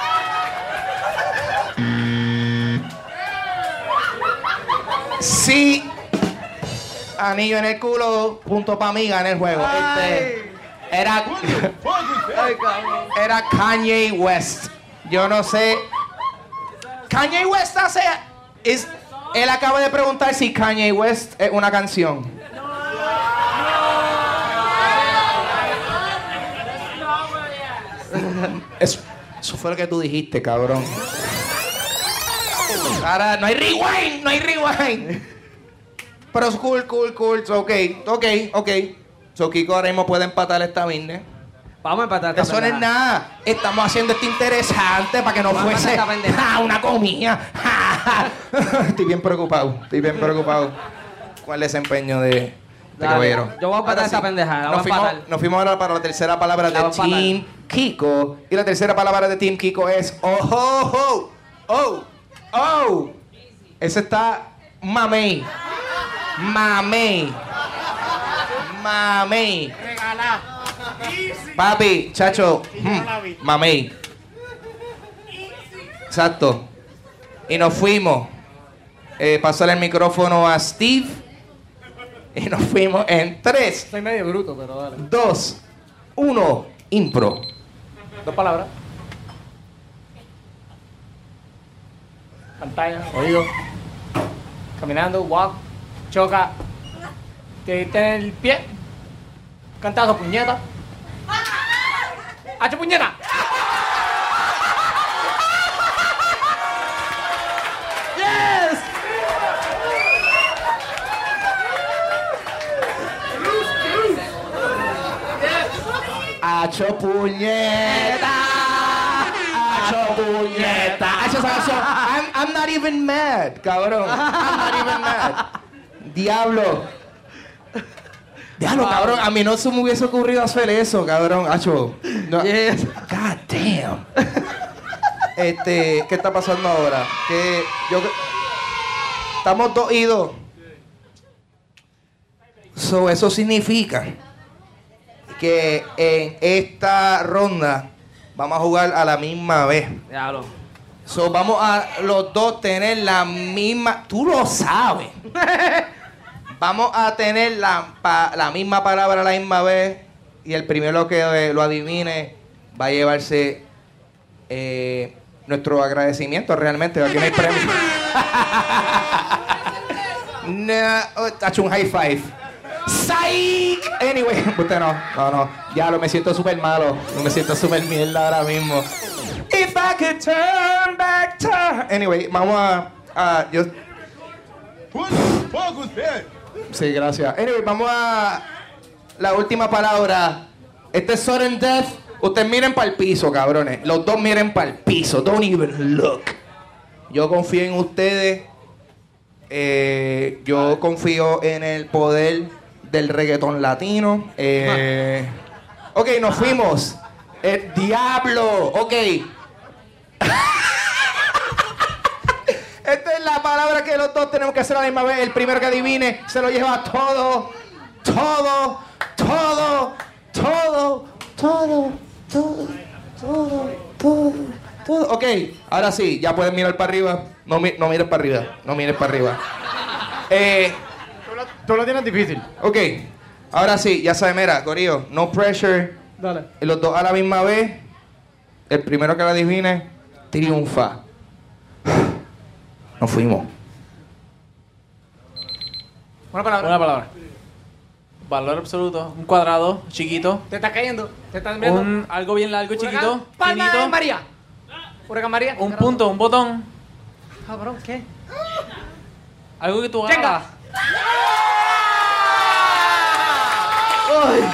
Sí, anillo en el culo, punto para mí, gané el juego. Este, era, era Kanye West. Yo no sé. Kanye West hace. Es, él acaba de preguntar si Kanye West es una canción. Eso, eso fue lo que tú dijiste, cabrón. Ahora, no hay rewind, no hay rewind. Pero es cool, cool, cool. So, ok, ok, ok. So, Kiko ahora mismo puede empatar esta business. Vamos a empatar esta Eso no es pendejada. nada. Estamos haciendo esto interesante para que no Vamos a fuese empatar esta pendejada. ja, una comida. Estoy bien preocupado. Estoy bien preocupado con el desempeño de, de Dale, caballero. yo voy a empatar Ahora esta pendejada, la voy Nos a fuimos, empatar. nos fuimos ahora para la tercera palabra La de voy a empatar. Team Kiko. Y la tercera palabra de Team Kiko es oh, oh, oh, oh, oh. Ese está mamey. Mamey. Mamey. Papi, chacho, mm, mamey. Exacto. Y nos fuimos. Eh, pasó el micrófono a Steve. Y nos fuimos en tres, Soy medio bruto, pero dale. dos, uno, impro. Dos palabras. Pantalla, oído. Caminando, walk, choca. Te diste en el pie. Cantazo, puñeta. ¡Hacho puñeta! Yes. Hacho puñeta. Hacho puñeta. Hacho, esa canción. I'm, I'm not even mad, cabrón. I'm not even mad. Diablo. Diablo, cabrón. A mí no se me hubiese ocurrido hacer eso, cabrón. Hacho. No. Yes. God damn. Este, ¿qué está pasando ahora? Que yo estamos dos y dos. So, eso significa que en esta ronda vamos a jugar a la misma vez. Diablo. So, vamos a los dos tener la misma. Tú lo sabes. Vamos a tener la, pa- la misma palabra a la misma vez. Y el primero que eh, lo adivine va a llevarse eh, nuestro agradecimiento. Realmente, aquí no hay premio. No, oh, ha hecho un high five. Psych. Anyway, usted no, no, no. Ya lo me siento súper malo. No me siento súper mierda ahora mismo. If I could turn back time. Anyway, vamos a, a yo, What the fuck was that? sí, gracias. Anyway, vamos a la última palabra. Este es sudden death. Ustedes miren para el piso, cabrones. Los dos miren para el piso. Don't even look. Yo confío en ustedes. Eh, yo confío en el poder del reggaetón latino. Eh, ok, nos fuimos. El diablo. Ok. Esta es la palabra que los dos tenemos que hacer a la misma vez. El primero que adivine se lo lleva todo. Todo. Todo. Todo. Todo. Todo. Todo. Todo. Todo. Ok, ahora sí, ya pueden mirar para arriba. No, mi- no mires para arriba. No mires para arriba. Eh, Tú lo, tú lo tienes difícil. ok, ahora sí, ya saben, mira, Corillo, no pressure. Dale. Los dos a la misma vez. El primero que lo adivine, triunfa. Nos fuimos. Una palabra. Una palabra. Valor absoluto. Un cuadrado chiquito. Te está cayendo. Te están viendo. Un, algo bien largo, chiquito. Palma de finito. María. Huracán María. Un punto, un botón. Cabrón, ¿qué? Algo que tú Venga. hagas. ¡Ay!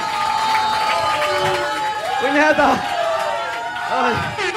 ¡Puñeta! ¡Ay!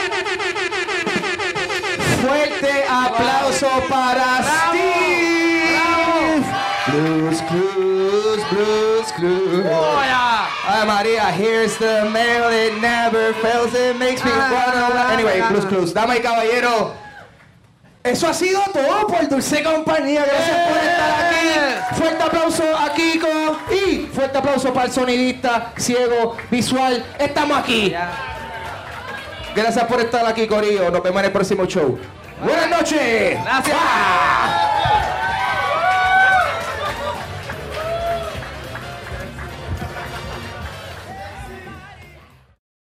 Fuerte aplauso para Steve. Blues Clues, Blues Clues. ¡Oh, ya! Ay, María, here's the mail, it never fails, it makes me run away. Anyway, Blues Clues, dama y caballero, eso ha sido todo por Dulce Compañía. Gracias por estar aquí. Fuerte aplauso a Kiko y fuerte aplauso para el sonidista ciego visual. Estamos aquí. Gracias por estar aquí, Corillo. Nos vemos en el próximo show. Buenas noches. Gracias. ¡Ah!